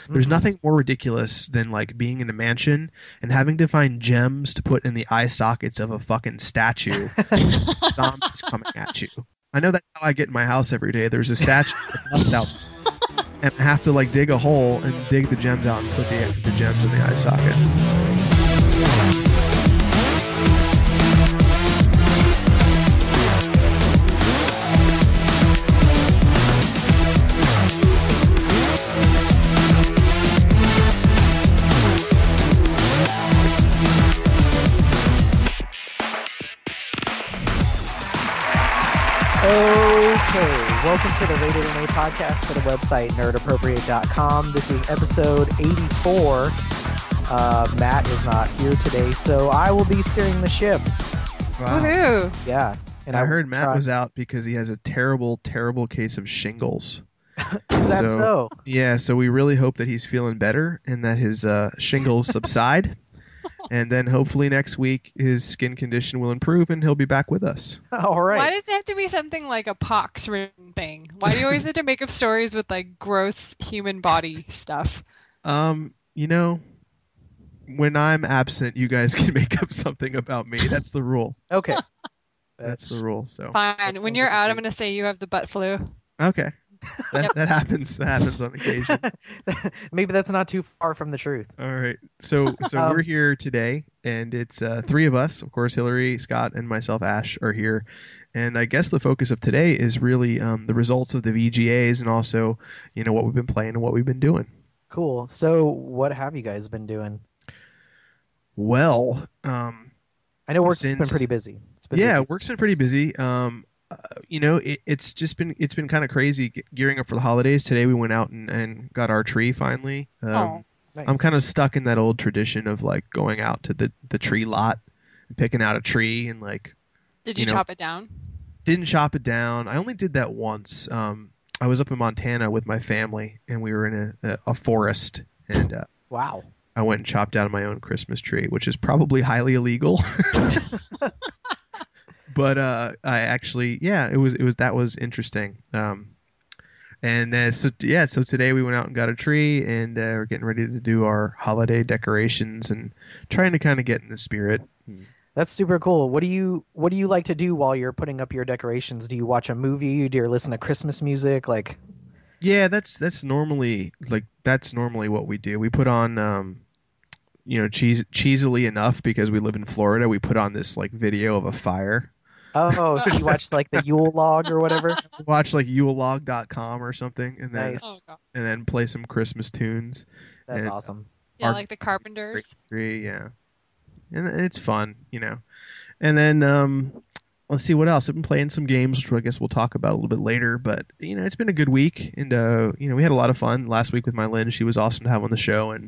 There's nothing more ridiculous than like being in a mansion and having to find gems to put in the eye sockets of a fucking statue. Zombies coming at you. I know that's how I get in my house every day. There's a statue bust out, and I have to like dig a hole and dig the gems out and put the gems in the eye socket. Okay, welcome to the Rated NA podcast for the website nerdappropriate.com. This is episode 84. Matt is not here today, so I will be steering the ship. Wow. Woohoo! Yeah. And I heard Matt was out because he has a terrible, terrible case of shingles. Is that so? Yeah, so we really hope that he's feeling better and that his shingles subside. And then hopefully next week his skin condition will improve and he'll be back with us. All right. Why does it have to be something like a pox-ridden thing? Why do you always have to make up stories with like gross human body stuff? You know, when I'm absent, you guys can make up something about me. That's the rule. Okay. That's the rule. So Fine. When you're out, I'm going to say you have the butt flu. okay. That happens. That happens on occasion. Maybe that's not too far from the truth. All right. So we're here today, and it's three of us. Of course, Hillary, Scott, and myself, Ash, are here. And I guess the focus of today is really the results of the VGAs and also, you know, what we've been playing and what we've been doing. Cool. So what have you guys been doing? Well, I know work's been pretty busy. Work's been pretty busy. You know, it's been kind of crazy gearing up for the holidays. Today we went out and got our tree finally. Nice. I'm kind of stuck in that old tradition of like going out to the tree lot and picking out a tree and like. Did you chop it down? Didn't chop it down. I only did that once. I was up in Montana with my family and we were in a forest and wow. I went and chopped down my own Christmas tree, which is probably highly illegal. But I actually, that was interesting. So today we went out and got a tree, and we're getting ready to do our holiday decorations and trying to kind of get in the spirit. That's super cool. What do you like to do while you're putting up your decorations? Do you watch a movie? Do you listen to Christmas music? Like, yeah, that's normally what we do. We put on, cheesily enough because we live in Florida. We put on this like video of a fire. Oh, so you watched like the Yule log or whatever? Watch like Yulelog.com or something, and then nice. And then play some Christmas tunes. That's awesome. Yeah, like the Carpenters. Yeah, and it's fun, you know. And then let's see what else. I've been playing some games, which I guess we'll talk about a little bit later. But you know, it's been a good week, and we had a lot of fun last week with my Lynn. She was awesome to have on the show, and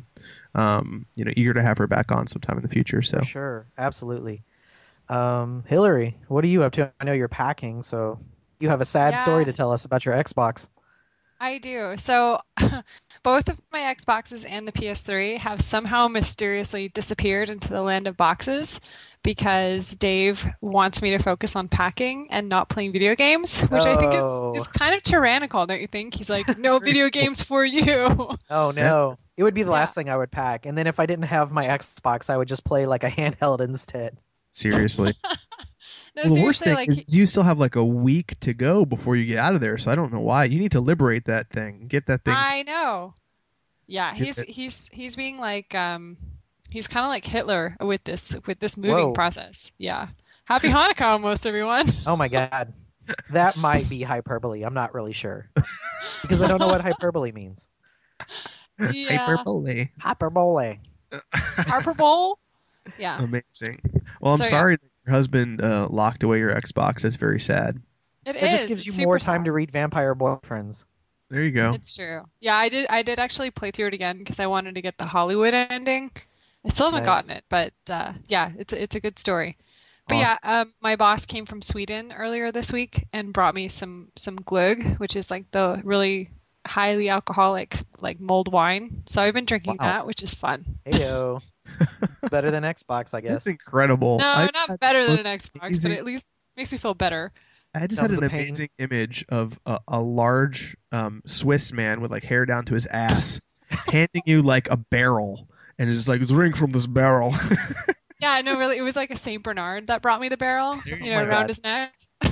eager to have her back on sometime in the future. So for sure, absolutely. Hillary, what are you up to? I know you're packing, so you have a sad story to tell us about your Xbox. I do. So both of my Xboxes and the PS3 have somehow mysteriously disappeared into the land of boxes because Dave wants me to focus on packing and not playing video games, which I think is kind of tyrannical, don't you think? He's like, no video games for you. Oh, no. It would be the last thing I would pack. And then if I didn't have my Xbox, I would just play like a handheld instead. Seriously. No, the worst thing is you still have like a week to go before you get out of there, so I don't know why. You need to liberate that thing. Get that thing. I know. Yeah, he's being like he's kind of like Hitler with this moving process. Yeah. Happy Hanukkah almost, everyone. Oh my God. That might be hyperbole. I'm not really sure. Because I don't know what hyperbole means. Yeah. Hyperbole. Hyperbole. Hyperbole? Yeah. Amazing. Well, I'm sorry that your husband locked away your Xbox. That's very sad. It just gives you more time to read Vampire Boyfriends. There you go. It's true. Yeah, I did actually play through it again because I wanted to get the Hollywood ending. I still haven't gotten it, but it's a good story. But awesome. My boss came from Sweden earlier this week and brought me some glögg, which is like the really highly alcoholic like mulled wine. So I've been drinking that, which is fun. Heyo. Better than Xbox, I guess. That's incredible. No, not better than an Xbox, but at least makes me feel better. I just had an amazing image of a large Swiss man with like hair down to his ass handing you like a barrel, and it's just like, drink from this barrel. Yeah, no, really, it was like a Saint Bernard that brought me the barrel, around his neck.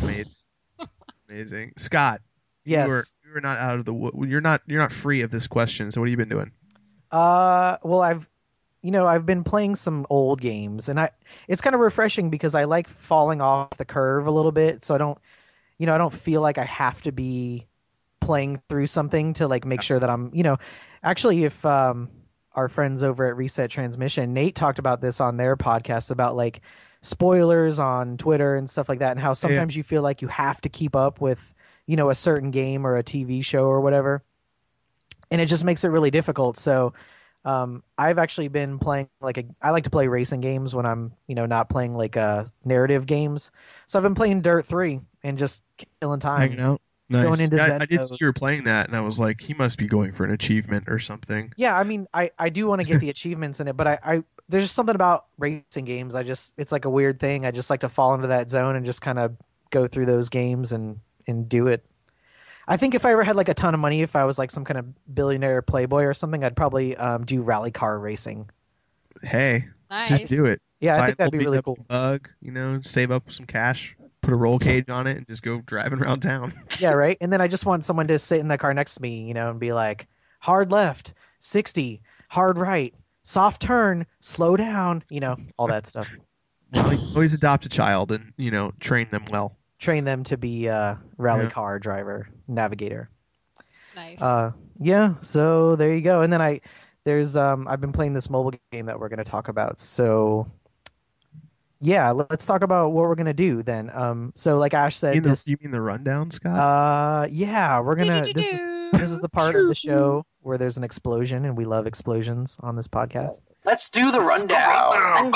Amazing. Scott, Yes. you were not out of the you're not free of this question. So what have you been doing? Well, I've been playing some old games, and it's kind of refreshing because I like falling off the curve a little bit, so I don't feel like I have to be playing through something to like make sure that I'm, actually, if our friends over at Reset Transmission, Nate talked about this on their podcast about like spoilers on Twitter and stuff like that, and how sometimes you feel like you have to keep up with, a certain game or a TV show or whatever, and it just makes it really difficult. So I've actually been playing I like to play racing games when I'm, not playing like narrative games. So I've been playing Dirt 3 and just killing time. Hanging out. Nice. Going into I did see you were playing that, and I was like, he must be going for an achievement or something. Yeah, I mean, I do want to get the achievements in it, but I there's just something about racing games. It's like a weird thing. I just like to fall into that zone and just kind of go through those games and do it. I think if I ever had like a ton of money, if I was like some kind of billionaire playboy or something, I'd probably do rally car racing. Hey, Nice. just do it. Yeah, I Buy think that'd an be old really BMW cool. Bug, save up some cash, put a roll cage on it, and just go driving around town. Yeah, right. And then I just want someone to sit in the car next to me, and be like, hard left, 60, hard right, soft turn, slow down, all that stuff. Well, you always adopt a child and train them well. Train them to be a rally car driver, navigator. Nice. Yeah, so there you go. And then I've been playing this mobile game that we're going to talk about. So yeah, let's talk about what we're going to do then. So like Ash said, You mean the rundown, Scott? yeah, we're going to this is the part of the show where there's an explosion, and we love explosions on this podcast. Let's do the rundown.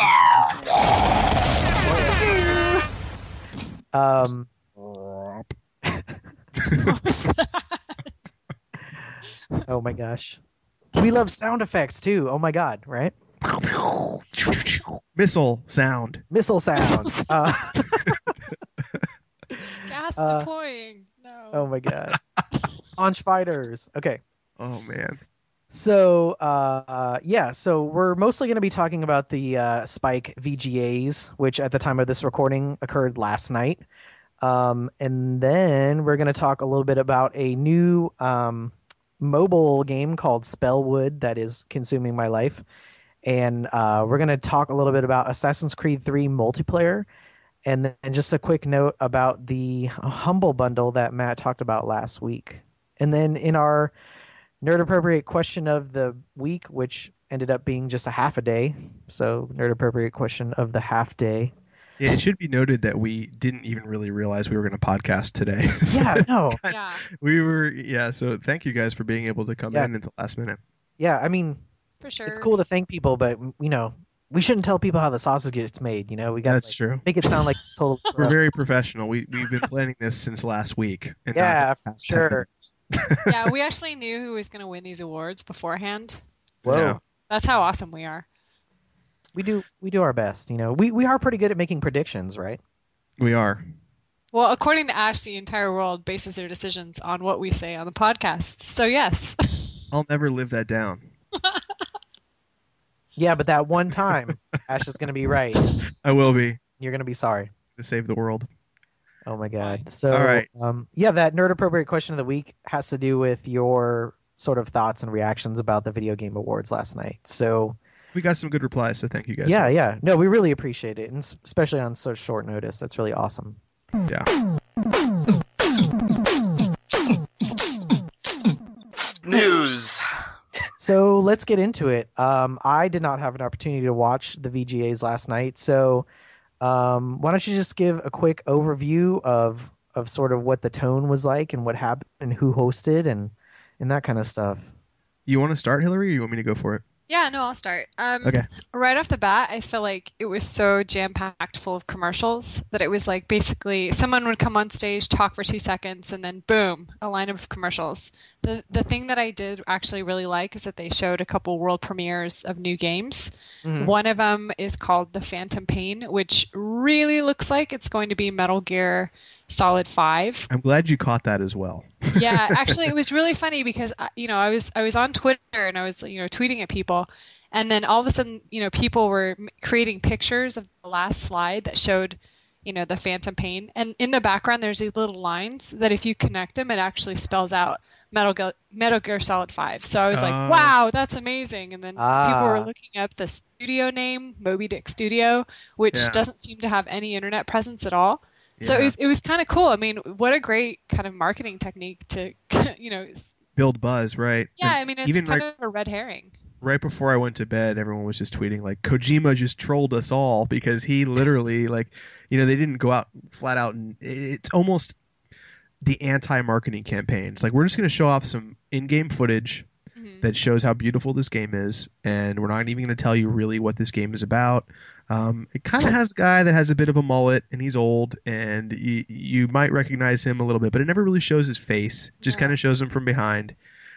Oh my gosh. We love sound effects too. Oh my god, right? Missile sound. Missile sound. Gas deploying. No. Oh my god. Launch fighters. Okay. Oh man. So so we're mostly going to be talking about the Spike VGAs, which at the time of this recording occurred last night. And then we're going to talk a little bit about a new mobile game called Spellwood that is consuming my life. And we're going to talk a little bit about Assassin's Creed 3 multiplayer. And then just a quick note about the Humble Bundle that Matt talked about last week. And then in our Nerd Appropriate question of the week, which ended up being just a half a day. So Nerd Appropriate question of the half day. Yeah, it should be noted that we didn't even really realize we were going to podcast today. So thank you guys for being able to come in at the last minute. Yeah, I mean, for sure. It's cool to thank people, but we shouldn't tell people how the sausage gets made. We got That's true. Make it sound like it's total. We're very professional. We've been planning this since last week. And sure. Yeah, we actually knew who was going to win these awards beforehand. Whoa. So, that's how awesome we are. We do our best. We are pretty good at making predictions, right? We are. Well, according to Ash, the entire world bases their decisions on what we say on the podcast. So yes. I'll never live that down. Yeah, but that one time, Ash is going to be right. I will be. You're going to be sorry. To save the world. Oh my god. So, all right. That Nerd Appropriate question of the week has to do with your sort of thoughts and reactions about the Video Game Awards last night. So we got some good replies, so thank you guys. Yeah. No, we really appreciate it, and especially on such short notice. That's really awesome. Yeah. News. So let's get into it. I did not have an opportunity to watch the VGAs last night, so why don't you just give a quick overview of sort of what the tone was like and what happened and who hosted and that kind of stuff. You want to start, Hillary, or you want me to go for it? Yeah, no, I'll start. Okay. Right off the bat, I feel like it was so jam-packed full of commercials that it was like basically someone would come on stage, talk for 2 seconds, and then boom, a line of commercials. The thing that I did actually really like is that they showed a couple world premieres of new games. Mm-hmm. One of them is called The Phantom Pain, which really looks like it's going to be Metal Gear Solid 5. I'm glad you caught that as well. Yeah, actually, it was really funny because I was on Twitter and I was tweeting at people, and then all of a sudden people were creating pictures of the last slide that showed the Phantom Pain, and in the background there's these little lines that if you connect them, it actually spells out Metal Gear Solid 5. So I was like, wow, that's amazing. And then people were looking up the studio name, Moby Dick Studio, which doesn't seem to have any internet presence at all. So it was kind of cool. I mean, what a great kind of marketing technique to, build buzz, right? Yeah, And I mean, it's even kind of a red herring. Right before I went to bed, everyone was just tweeting like Kojima just trolled us all because he literally they didn't go out flat out, and it's almost the anti-marketing campaign. It's like, we're just going to show off some in-game footage that shows how beautiful this game is, and we're not even going to tell you really what this game is about. It kind of has a guy that has a bit of a mullet, and he's old, and you might recognize him a little bit, but it never really shows his face. Just kind of shows him from behind.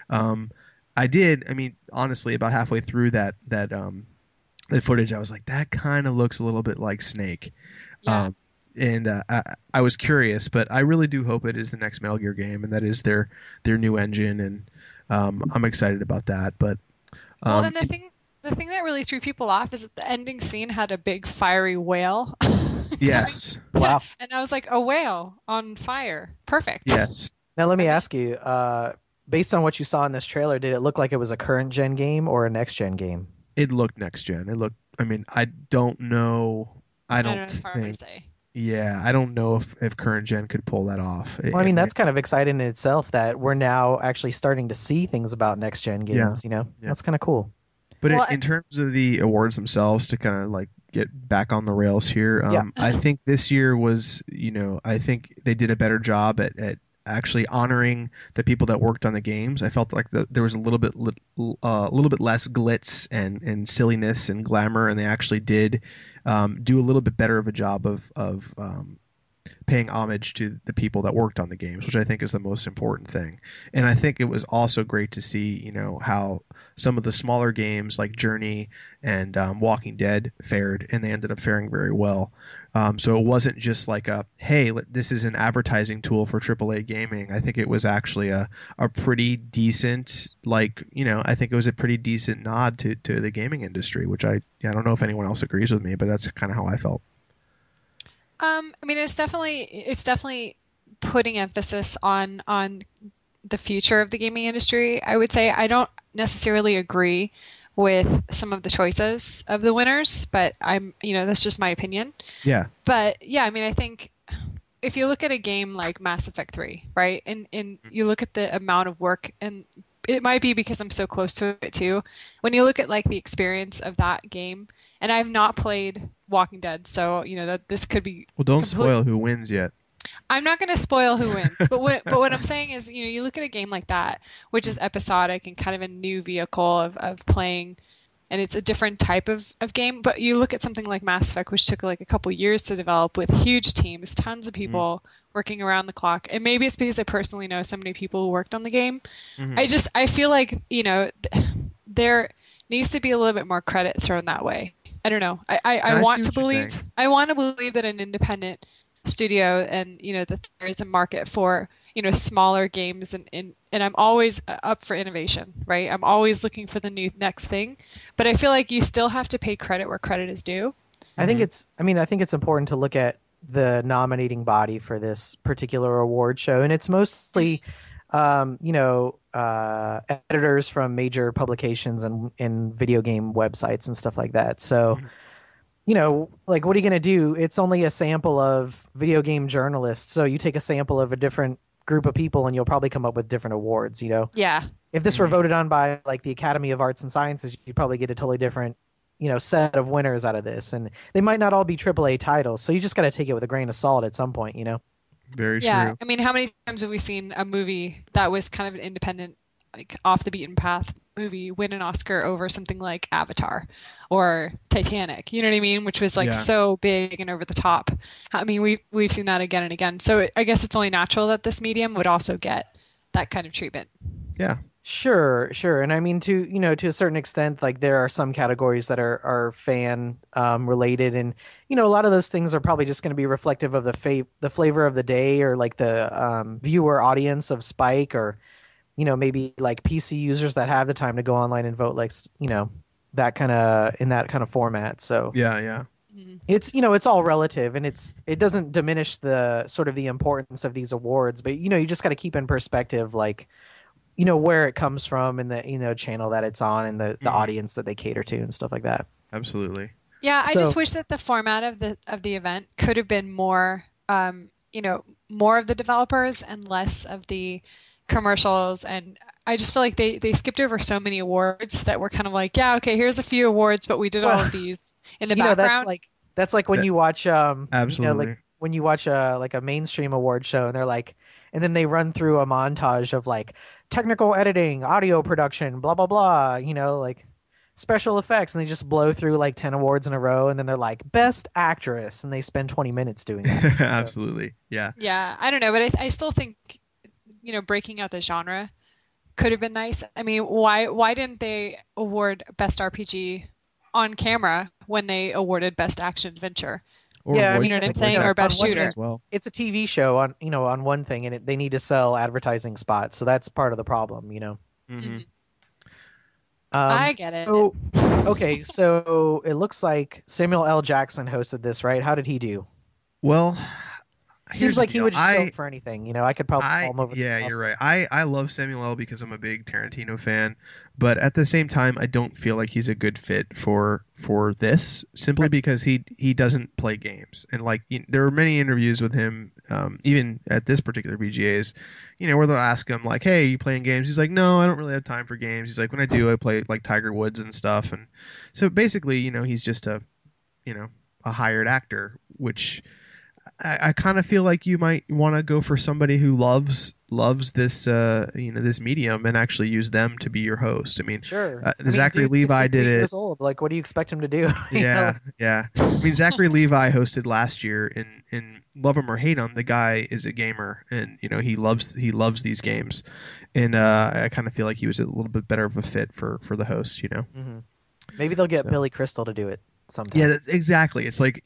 Honestly, about halfway through that footage, I was like, that kind of looks a little bit like Snake. Yeah. I was curious, but I really do hope it is the next Metal Gear game, and that is their new engine, and I'm excited about that. But and the thing that really threw people off is that the ending scene had a big fiery whale. Yes. Wow. And I was like, a whale on fire. Perfect. Yes. Now let me ask you, based on what you saw in this trailer, did it look like it was a current gen game or a next gen game? It looked next gen. I don't know. I don't it's hard to say. Yeah, I don't know if current gen could pull that off. Well, I mean, that's kind of exciting in itself that we're now actually starting to see things about next gen games. That's kind of cool. But in terms of the awards themselves, to kind of like get back on the rails here, I think this year was, I think they did a better job at actually honoring the people that worked on the games. I felt like there was a little bit less glitz and silliness and glamour, and they actually did do a little bit better of a job of paying homage to the people that worked on the games, which I think is the most important thing. And I think it was also great to see, how some of the smaller games like Journey and Walking Dead fared, and they ended up faring very well. So it wasn't just like this is an advertising tool for AAA gaming. I think it was actually a pretty decent, I think it was a pretty decent nod to the gaming industry, which I don't know if anyone else agrees with me, but that's kind of how I felt. It's definitely putting emphasis on the future of the gaming industry. I would say I don't necessarily agree with some of the choices of the winners, but that's just my opinion. Yeah. But yeah, I think if you look at a game like Mass Effect 3, right, and you look at the amount of work, and it might be because I'm so close to it too, when you look at like the experience of that game, and I've not played Walking Dead, so that this could be. Well, don't spoil who wins yet. I'm not going to spoil who wins, but what I'm saying is, you look at a game like that, which is episodic and kind of a new vehicle of playing, and it's a different type of game. But you look at something like Mass Effect, which took like a couple years to develop with huge teams, tons of people working around the clock. And maybe it's because I personally know so many people who worked on the game. I feel like, there needs to be a little bit more credit thrown that way. I don't know. I want to believe that an independent studio and that there is a market for smaller games, and I'm always up for innovation, right? I'm always looking for the next thing, but I feel like you still have to pay credit where credit is due. I think it's important to look at the nominating body for this particular award show, and it's mostly editors from major publications and video game websites and stuff like that. So what are you going to do? It's only a sample of video game journalists. So you take a sample of a different group of people and you'll probably come up with different awards, Yeah. If this were voted on by like the Academy of Arts and Sciences, you'd probably get a totally different, set of winners out of this. And they might not all be AAA titles. So you just got to take it with a grain of salt at some point, Very true. true. How many times have we seen a movie that was kind of an independent, like off the beaten path movie win an Oscar over something like Avatar or Titanic, you know what I mean? Which was like so big and over the top. We've seen that again and again. So I guess it's only natural that this medium would also get that kind of treatment. Yeah. Sure, sure. And I mean to a certain extent, like there are some categories that are fan related, and a lot of those things are probably just going to be reflective of the flavor of the day, or like the viewer audience of Spike, or maybe like PC users that have the time to go online and vote, like that kind of in that kind of format. So Yeah. it's it's all relative, and it doesn't diminish the sort of the importance of these awards, but you just got to keep in perspective, like where it comes from, and the channel that it's on, and the audience that they cater to, and stuff like that. Absolutely. Yeah, I just wish that the format of the event could have been more more of the developers and less of the commercials. And I just feel like they skipped over so many awards that were kind of like, yeah, okay, here's a few awards, but we did all of these in the background. That's like when you watch absolutely. like when you watch like a mainstream award show, and they're like, and then they run through a montage of like technical editing, audio production, blah blah blah, like special effects, and they just blow through like 10 awards in a row, and then they're like best actress, and they spend 20 minutes doing that. So. Absolutely. Yeah. Yeah, I don't know, but I still think breaking out the genre could have been nice. I mean, why didn't they award best RPG on camera when they awarded best action adventure? Or yeah, you know what I'm saying, or best shooter as well. It's a TV show on on one thing, and they need to sell advertising spots, so that's part of the problem. Mm-hmm. I get it. So, okay, so it looks like Samuel L. Jackson hosted this, right? How did he do? Well, Seems like he would show up for anything. I could probably call him over. Yeah, you're right. I love Samuel L. because I'm a big Tarantino fan, but at the same time, I don't feel like he's a good fit for this, simply because he doesn't play games. And like there were many interviews with him, even at this particular VGAs, where they'll ask him like, "Hey, you playing games?" He's like, "No, I don't really have time for games." He's like, "When I do, I play like Tiger Woods and stuff." And so basically, he's just a hired actor, which I kind of feel like you might want to go for somebody who loves this this medium, and actually use them to be your host. I mean, sure. Zachary Levi did it. Years old. Like, what do you expect him to do? Yeah. I mean, Zachary Levi hosted last year, in love him or hate him, the guy is a gamer, and he loves these games, and I kind of feel like he was a little bit better of a fit for the host. Mm-hmm. Maybe they'll get Billy Crystal to do it sometime. Yeah, exactly. It's like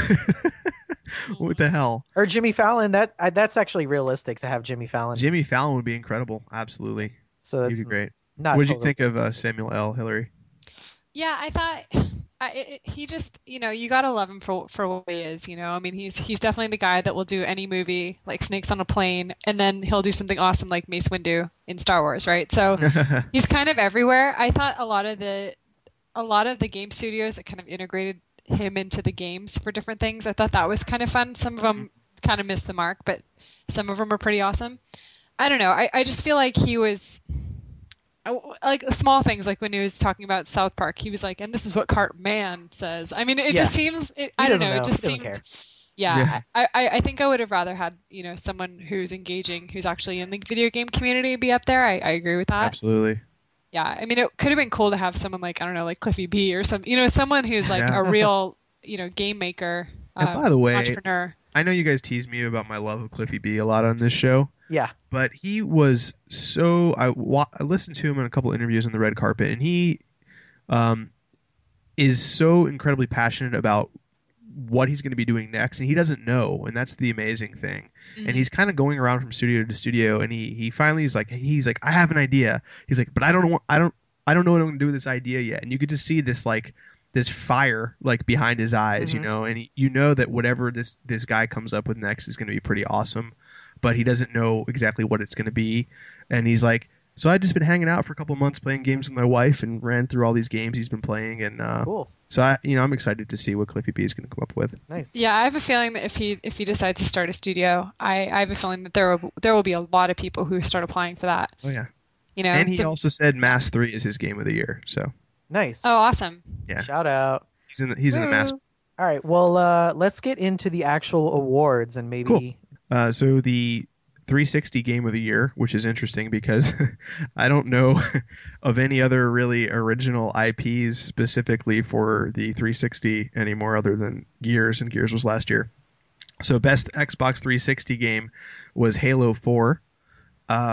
what the hell? Or Jimmy Fallon. That's actually realistic to have Jimmy Fallon. Jimmy Fallon would be incredible. Absolutely. So he'd be great. What did you think of Samuel L. Hillary? Yeah, I thought he just you gotta love him for what he is. I mean, he's definitely the guy that will do any movie like Snakes on a Plane, and then he'll do something awesome like Mace Windu in Star Wars, right? So he's kind of everywhere. I thought a lot of the game studios that kind of integrated him into the games for different things, I thought that was kind of fun. Some of them kind of missed the mark, but some of them are pretty awesome. I don't know. I just feel like he was like small things, like when he was talking about South Park, he was like, and this is what Cartman says. I mean, it just seems, I don't know. It just seemed, yeah. I think I would have rather had, someone who's engaging, who's actually in the video game community be up there. I agree with that. Absolutely. Yeah, I mean, it could have been cool to have someone like, I don't know, like Cliffy B or some, someone who's like a real, game maker, and by the way, entrepreneur. I know you guys tease me about my love of Cliffy B a lot on this show. Yeah. But he was so, I listened to him in a couple interviews on the red carpet, and he is so incredibly passionate about what he's going to be doing next, and he doesn't know, and that's the amazing thing. Mm-hmm. And he's kind of going around from studio to studio, and he finally is like, I have an idea. He's like, but I don't know what I'm going to do with this idea yet. And you could just see this this fire like behind his eyes, and that whatever this guy comes up with next is going to be pretty awesome, but he doesn't know exactly what it's going to be. And he's like, so I've just been hanging out for a couple of months playing games with my wife, and ran through all these games he's been playing, and cool. So I'm excited to see what Cliffy B is going to come up with. Nice. Yeah, I have a feeling that if he decides to start a studio, I have a feeling that there will be a lot of people who start applying for that. Oh yeah. And he also said Mass 3 is his game of the year. So nice. Oh, awesome. Yeah. Shout out. He's in the Mass. All right. Well, let's get into the actual awards, and maybe. Cool. So the 360 game of the year, which is interesting because I don't know of any other really original IPs specifically for the 360 anymore, other than Gears, and Gears was last year. So best Xbox 360 game was Halo 4.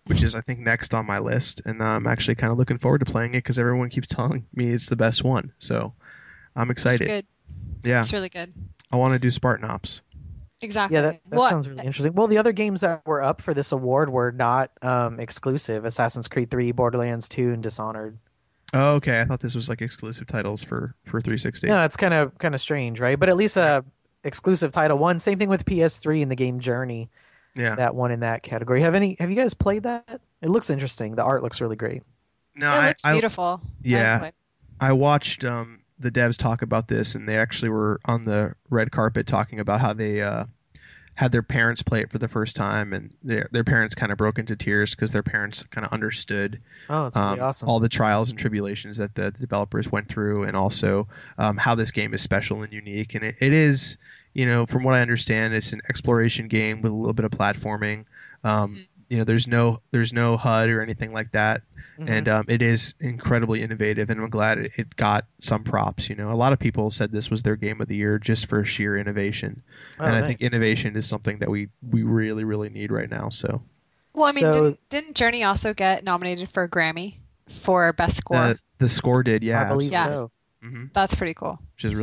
which is I think next on my list, and I'm actually kind of looking forward to playing it because everyone keeps telling me it's the best one. So I'm It's excited. good. Yeah, It's really good. I want to do Spartan Ops. Exactly. Yeah, that Well, sounds really interesting. Well, the other games that were up for this award were not exclusive: Assassin's Creed 3, Borderlands 2, and Dishonored. Oh, okay. I thought this was like exclusive titles for 360. No, it's kind of strange, right? But at least exclusive title one. Same thing with PS3 and the game Journey. Yeah. That one in that category. Have you guys played that? It looks interesting. The art looks really great. No, it looks beautiful. Yeah. I watched the devs talk about this, and they actually were on the red carpet talking about how they had their parents play it for the first time, and their parents kind of broke into tears because their parents kind of understood that's really awesome. all the trials and tribulations that the developers went through, and also how this game is special and unique. And it is, from what I understand, it's an exploration game with a little bit of platforming. There's no HUD or anything like that. And it is incredibly innovative, and I'm glad it got some props. A lot of people said this was their game of the year just for sheer innovation. And I think innovation is something that we really, really need right now. So, well, I mean, didn't Journey also get nominated for a Grammy for best score? The score did, yeah. I believe so. Mm-hmm. That's pretty cool.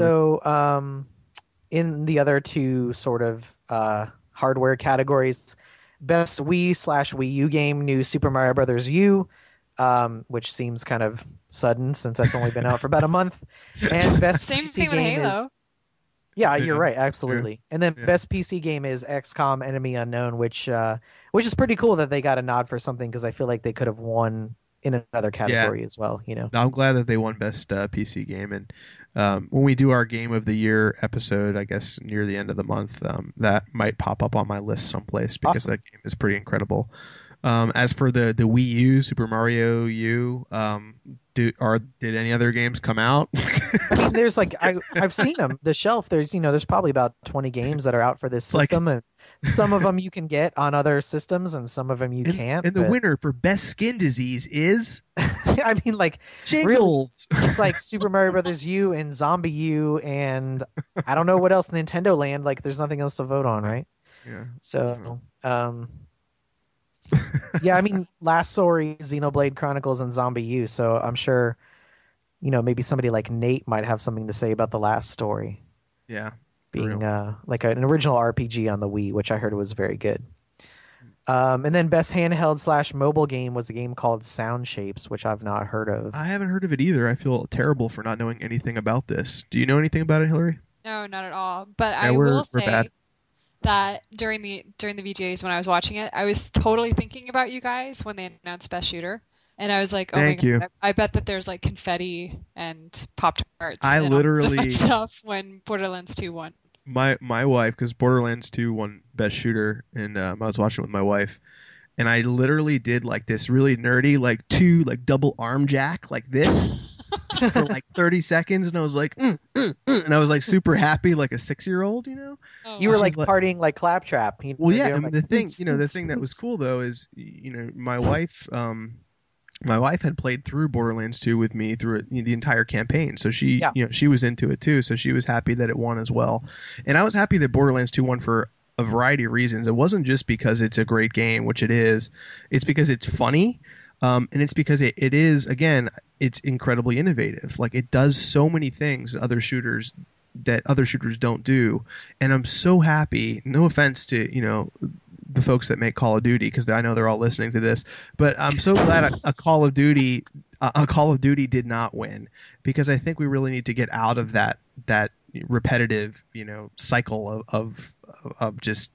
In the other two sort of hardware categories, best Wii/Wii U game, New Super Mario Bros. U. Which seems kind of sudden since that's only been out for about a month. And best Same PC thing with game Halo. is you're right, absolutely. Yeah. And then best PC game is XCOM Enemy Unknown, which is pretty cool that they got a nod for something because I feel like they could have won in another category as well. I'm glad that they won best PC game, and when we do our Game of the Year episode, I guess near the end of the month, that might pop up on my list someplace because that game is pretty incredible. As for the Wii U, Super Mario U, did any other games come out? I mean, there's I've seen them. The shelf, there's probably about 20 games that are out for this system, and some of them you can get on other systems, and some of them you can't. And the winner for best skin disease is, I mean, Jingles. Really, it's like Super Mario Brothers U and Zombie U, and I don't know what else. Nintendo Land, there's nothing else to vote on, right? Yeah. So, yeah, I mean, Last Story, Xenoblade Chronicles, and Zombie U. So I'm sure, maybe somebody like Nate might have something to say about The Last Story. Yeah. Being like an original RPG on the Wii, which I heard was very good. And then best handheld/mobile game was a game called Sound Shapes, which I've not heard of. I haven't heard of it either. I feel terrible for not knowing anything about this. Do you know anything about it, Hillary? No, not at all. But I will say that during the VGAs when I was watching it, I was totally thinking about you guys when they announced Best Shooter, and I was like, "Oh Thank my you. God, I bet that there's confetti and Pop-Tarts." I and literally all that stuff when Borderlands 2 won. My wife, because Borderlands 2 won Best Shooter, and I was watching it with my wife, and I literally did this really nerdy two double arm jack like this. For 30 seconds, and I was like, and I was super happy, like a 6-year-old, Oh, you were partying like Claptrap. Well, yeah. I mean, the thing that was cool though is, my wife had played through Borderlands 2 with me through the entire campaign, so she, she was into it too, so she was happy that it won as well, and I was happy that Borderlands 2 won for a variety of reasons. It wasn't just because it's a great game, which it is. It's because it's funny. And it's because it is, again, it's incredibly innovative. It does so many things that other shooters don't do. And I'm so happy, no offense to, the folks that make Call of Duty, because I know they're all listening to this, but I'm so glad a Call of Duty did not win, because I think we really need to get out of that repetitive, cycle of just,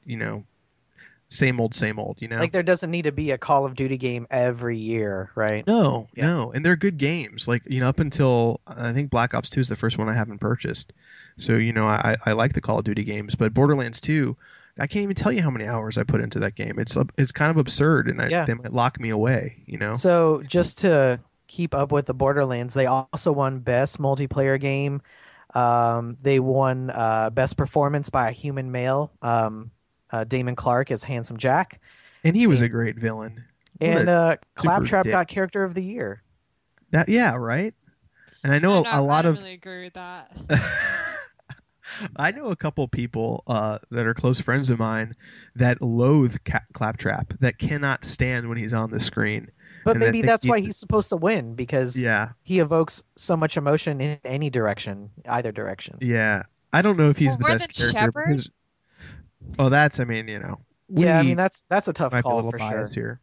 same old, there doesn't need to be a Call of Duty game every year, right? No. And they're good games. Up until I think Black Ops 2 is the first one I haven't purchased. So, I like the Call of Duty games, but Borderlands 2, I can't even tell you how many hours I put into that game. It's kind of absurd, and they might lock me away, So just to keep up with the Borderlands, they also won Best Multiplayer Game. They won Best Performance by a Human Male. Damon Clark as Handsome Jack. And he was a great villain. And Claptrap got Character of the Year. Right? And I know a lot of... I really agree with that. I know a couple people that are close friends of mine that loathe Claptrap, that cannot stand when he's on the screen. But And I maybe think that's why he's supposed to win, because Yeah, he evokes so much emotion in any direction, either direction. yeah. I don't know if he's the More best than character. Shepard? Because, oh, that's, I mean, you know. Yeah, I we mean that's a tough might be a call little for sure. biased here.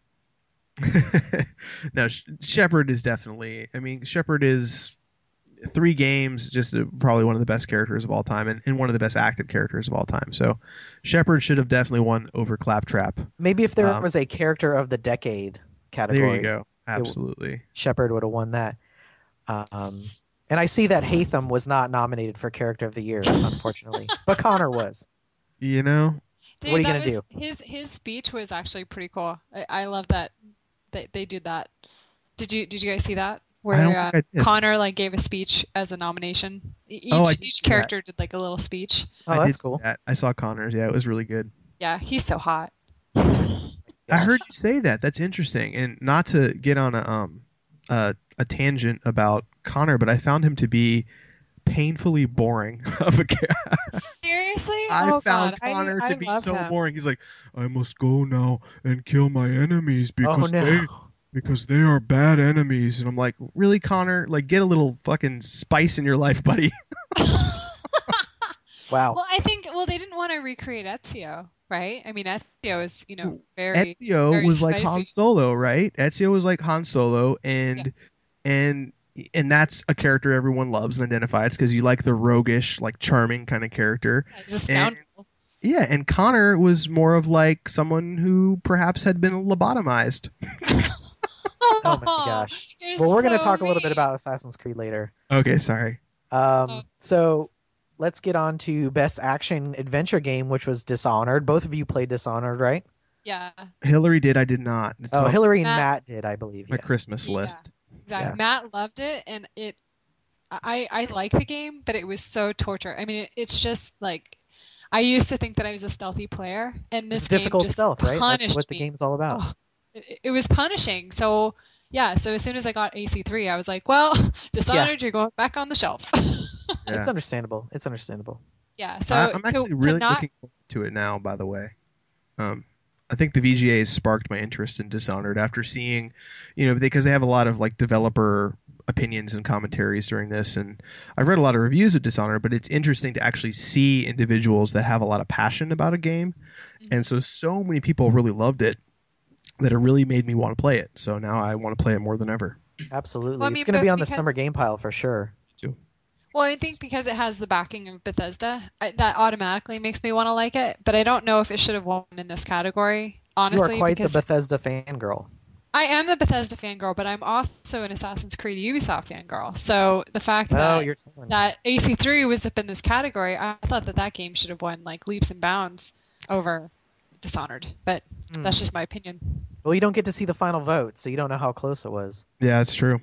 No, Shepard is definitely. I mean, Shepard is 3 games, just probably one of the best characters of all time, and one of the best acted characters of all time. So, Shepard should have definitely won over Claptrap. Maybe if there was a character of the decade category, There you go. Absolutely. Shepard would have won that. And I see that Hatham was not nominated for Character of the Year, unfortunately, but Connor was. You know. Dude, What are you that gonna was- His speech was actually pretty cool. I love that they did that. Did you guys see that? I don't Where think I did. Connor like gave a speech as a nomination. I did Each see that. character did like a little speech. Oh, I that's did see cool. that. I saw Connor's. Yeah, it was really good. Yeah, he's so hot. I heard you say that. That's interesting. And not to get on a tangent about Connor, but I found him to be painfully boring of a character. Seriously? I Oh, found God. Connor I to be love so him. boring. He's like, I must go now and kill my enemies Oh no. because they are bad enemies. And I'm like, really, Connor? Like, get a little fucking spice in your life, buddy. Wow. Well, I think they didn't want to recreate Ezio, right? I mean, Ezio is, very Ezio very was like spicy. Han Solo, right? Ezio was like Han Solo, and that's a character everyone loves and identifies because you like the roguish, like charming kind of character. He's a scoundrel. Yeah, and Connor was more of like someone who perhaps had been lobotomized. Oh my gosh. You're Well, we're going to so talk a little bit mean. about Assassin's Creed later. Okay, sorry. So let's get on to Best Action Adventure Game, which was Dishonored. Both of you played Dishonored, right? Yeah, Hillary did. I did not. It's on Hillary and Matt- Matt did, I believe. my Yes. Christmas Yeah. list. exactly. Yeah. Matt loved it, and I like the game, but it was so torture. I mean, it's just like I used to think that I was a stealthy player, and this It's difficult game just stealth, right? That's punished what the me. game's all about. Oh, it was punishing. So yeah, so as soon as I got AC3, I was like, well, Dishonored, you're going back on the shelf. Yeah. It's understandable. It's understandable. Yeah, so I'm actually really not looking forward to it now, by the way. I think the VGA has sparked my interest in Dishonored after seeing, because they have a lot of like developer opinions and commentaries during this, and I've read a lot of reviews of Dishonored, but it's interesting to actually see individuals that have a lot of passion about a game, and so many people really loved it that it really made me want to play it. So now I want to play it more than ever. Absolutely. Well, I It's mean, going to but be on the summer because- game pile for sure. Well, I think because it has the backing of Bethesda, that automatically makes me want to like it. But I don't know if it should have won in this category, honestly. You are quite the because Bethesda fangirl. I am the Bethesda fangirl, but I'm also an Assassin's Creed Ubisoft fangirl. So the fact that You're torn. that AC3 was up in this category, I thought that game should have won like leaps and bounds over Dishonored. But that's just my opinion. Well, you don't get to see the final vote, so you don't know how close it was. Yeah, that's true.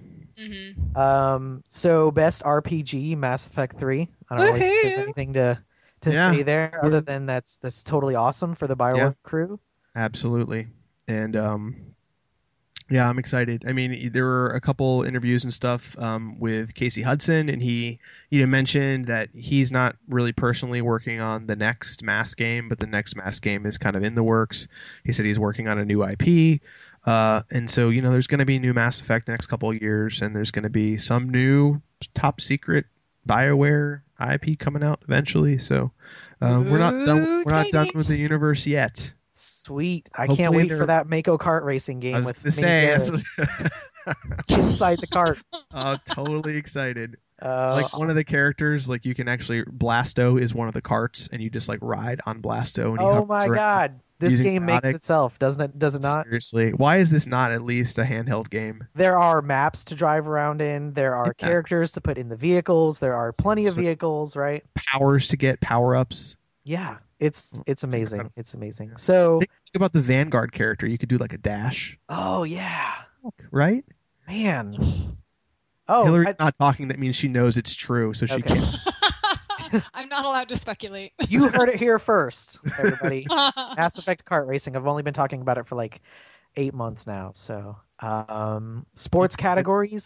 So best RPG, Mass Effect 3. I don't know if there's Woohoo! anything to Yeah. say there other than that's totally awesome for the BioWare crew. Absolutely. And yeah, I'm excited. I mean, there were a couple interviews and stuff with Casey Hudson, and he mentioned that he's not really personally working on the next Mass game, but the next Mass game is kind of in the works. He said he's working on a new IP. And so, there's going to be new Mass Effect the next couple of years, and there's going to be some new top secret BioWare IP coming out eventually. So we're not done. We're not done Exciting. with the universe yet. Sweet. I Hopefully can't wait they're- for that Mako kart racing I game was with going to Mini say, Garrus inside the cart. oh, totally excited. Like one of the characters, like you can actually Blasto is one of the carts, and you just like ride on Blasto. And he Oh hovers my around. god. This using game makes chaotic- itself, doesn't it? Does it not? Seriously, why is this not at least a handheld game? There are maps to drive around in. There are Yeah. characters to put in the vehicles. There are plenty of It's like- vehicles, right? Powers to get power ups. Yeah, it's amazing. incredible. It's amazing. So, Think about the Vanguard character. You could do like a dash, oh yeah, right? man. Oh, Hillary's not talking. That means she knows it's true, so she Okay. can't. I'm not allowed to speculate. you heard it here first, everybody. Mass Effect kart racing. I've only been talking about it for like 8 months now. So, sports categories.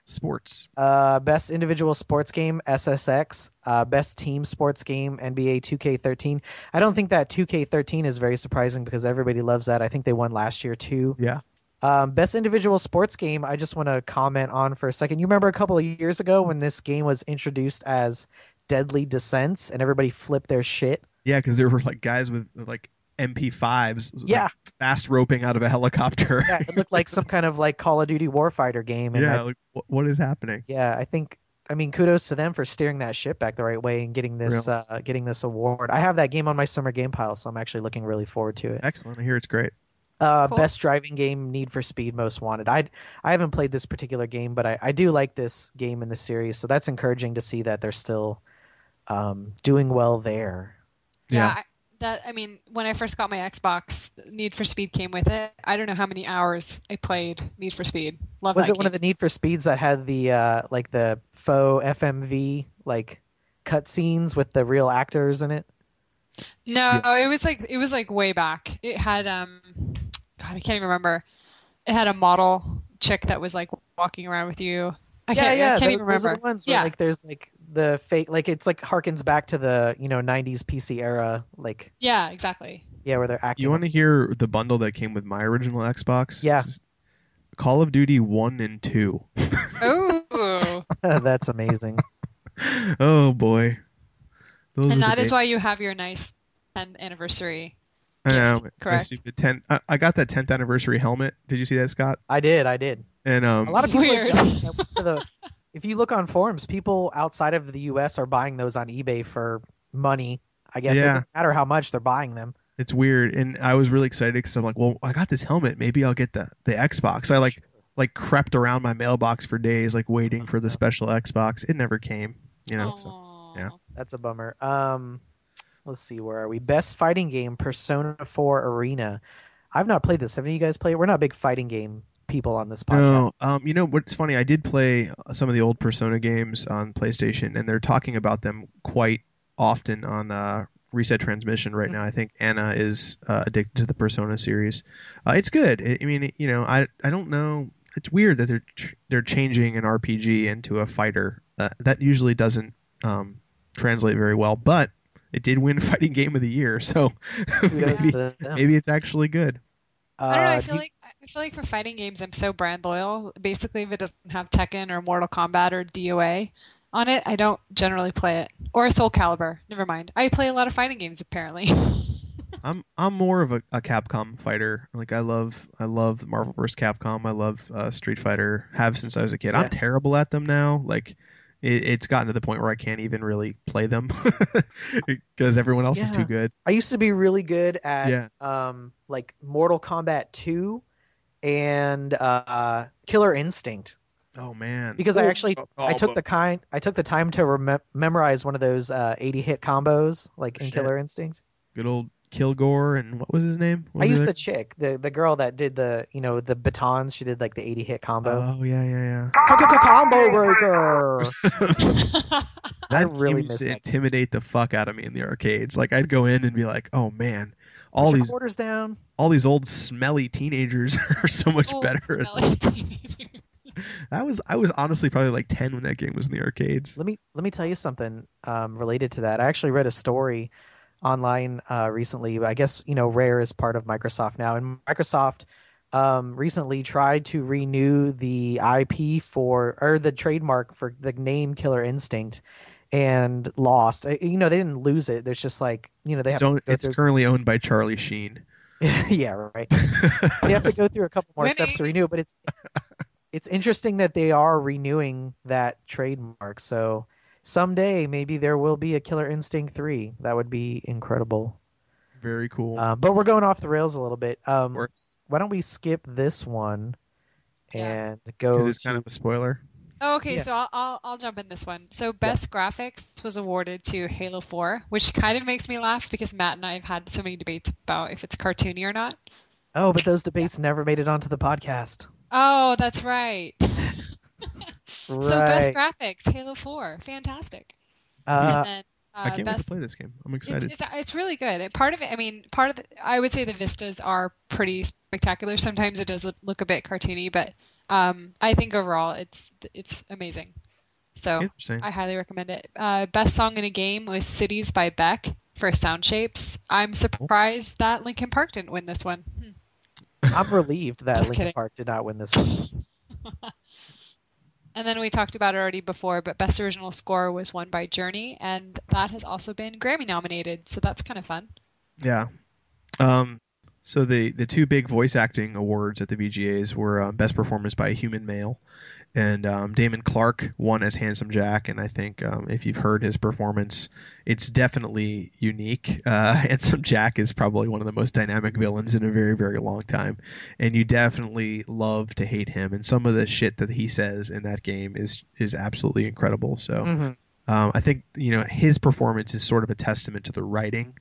Sports. Best individual sports game, SSX. Best team sports game, NBA 2K13. I don't think that 2K13 is very surprising because everybody loves that. I think they won last year too. Yeah. Best individual sports game, I just want to comment on for a second. You remember a couple of years ago when this game was introduced as Deadly Descents and everybody flipped their shit? Yeah, because there were like guys with like MP5s, Yeah. like, fast roping out of a helicopter. Yeah, it looked like some kind of like Call of Duty Warfighter game. And Yeah, like, what is happening? yeah, I mean, kudos to them for steering that ship back the right way and getting this award. I have that game on my summer game pile, so I'm actually looking really forward to it. Excellent. I hear it's great. Cool. Best driving game, Need for Speed Most Wanted. I haven't played this particular game, but I do like this game in the series, so that's encouraging to see that they're still doing well there. Yeah. I mean, when I first got my Xbox, Need for Speed came with it. I don't know how many hours I played Need for Speed. Love Was that it one of the Need for Speeds that had the like the faux FMV like cutscenes with the real actors in it? No, Yes. it was like way back. It had God, I can't even remember. It had a model chick that was like walking around with you. I can't even Those are remember. the ones where Yeah. like there's like the fake, like it's like harkens back to the 90s PC era, like Yeah, exactly. where they're acting. You want to hear the bundle that came with my original Xbox? Yeah. This is Call of Duty 1 and 2. Oh, That's amazing. Oh boy. Those and were the that is days. why you have your nice 10th anniversary. I know. gift, My correct? stupid 10. I got that 10th anniversary helmet. Did you see that, Scott? I did. And A lot of people Weird. are jealous. I went to if you look on forums, people outside of the US are buying those on eBay for money. I guess it Yeah. doesn't matter how much they're buying them. it's weird, and I was really excited because I'm like, well, I got this helmet. Maybe I'll get the Xbox. So I like crept around my mailbox for days, like waiting for the special Xbox. It never came. So Aw. yeah. That's a bummer. Let's see, where are we? Best fighting game, Persona 4 Arena. I've not played this. Have you guys played it? We're not big fighting game people on this podcast. No, you know what's funny? I did play some of the old Persona games on PlayStation, and they're talking about them quite often on Reset Transmission right now. I think Anna is addicted to the Persona series. It's good. I mean, I don't know. It's weird that they're changing an RPG into a fighter. That usually doesn't translate very well, but it did win Fighting Game of the Year, so Kudos maybe, to them. maybe it's actually good. I don't know. I do feel like for fighting games, I'm so brand loyal. Basically, if it doesn't have Tekken or Mortal Kombat or DOA on it, I don't generally play it. Or Soul Calibur. Never mind. I play a lot of fighting games apparently. I'm more of a Capcom fighter. Like I love Marvel vs. Capcom. I love Street Fighter. Have since I was a kid. Yeah. I'm terrible at them now. Like it's gotten to the point where I can't even really play them because everyone else is Yeah. too good. I used to be really good at Yeah. like Mortal Kombat 2 and Killer Instinct. Oh man. Because I actually I took the the time to memorize one of those 80 hit combos like in Shit. Killer Instinct. good old Kilgore and what was his name? What I was used the the chick, the girl that did the the batons. She did like the 80 hit combo. Oh yeah. Combo breaker. I That really used miss to that. intimidate the fuck out of me in the arcades. Like I'd go in and be like, oh man, all Put your these quarters down. old smelly teenagers are so much Old better. smelly teenagers. I was honestly probably like 10 when that game was in the arcades. Let me tell you something related to that. I actually read a story online recently. I guess Rare is part of Microsoft now, and Microsoft recently tried to renew the IP or the trademark for the name Killer Instinct, and lost. They didn't lose it. There's just like they have to go It's through. currently owned by Charlie Sheen. Yeah, right. They have to go through a couple more steps to Winning. renew it, but it's interesting that they are renewing that trademark. So someday maybe there will be a Killer Instinct 3. That would be incredible. Very cool. But we're going off the rails a little bit. Or- Why don't we skip this one Yeah. and go Because it's to kind of a spoiler. Oh, okay, Yeah. so I'll jump in this one. So best graphics was awarded to Halo 4, which kind of makes me laugh because Matt and I have had so many debates about if it's cartoony or not. Oh, but those debates never made it onto the podcast. Oh, that's right. Right. So best graphics, Halo 4, fantastic. Uh, And then I can't wait to best play this game. I'm excited. it's really good. Part of it, I mean, I would say the vistas are pretty spectacular. Sometimes it does look a bit cartoony, but I think overall it's amazing. So Interesting. I highly recommend it. Best song in a game was Cities by Beck for Sound Shapes. I'm surprised that Linkin Park didn't win this one. I'm relieved that Just Linkin kidding. Park did not win this one. And then we talked about it already before, but Best Original Score was won by Journey, and that has also been Grammy nominated, so that's kind of fun. Yeah. So the two big voice acting awards at the VGAs were Best Performance by a Human Male, and Damon Clark won as Handsome Jack. And I think if you've heard his performance, it's definitely unique. Handsome Jack is probably one of the most dynamic villains in a very, very long time, and you definitely love to hate him. And some of the shit that he says in that game is absolutely incredible. So I think his performance is sort of a testament to the writing.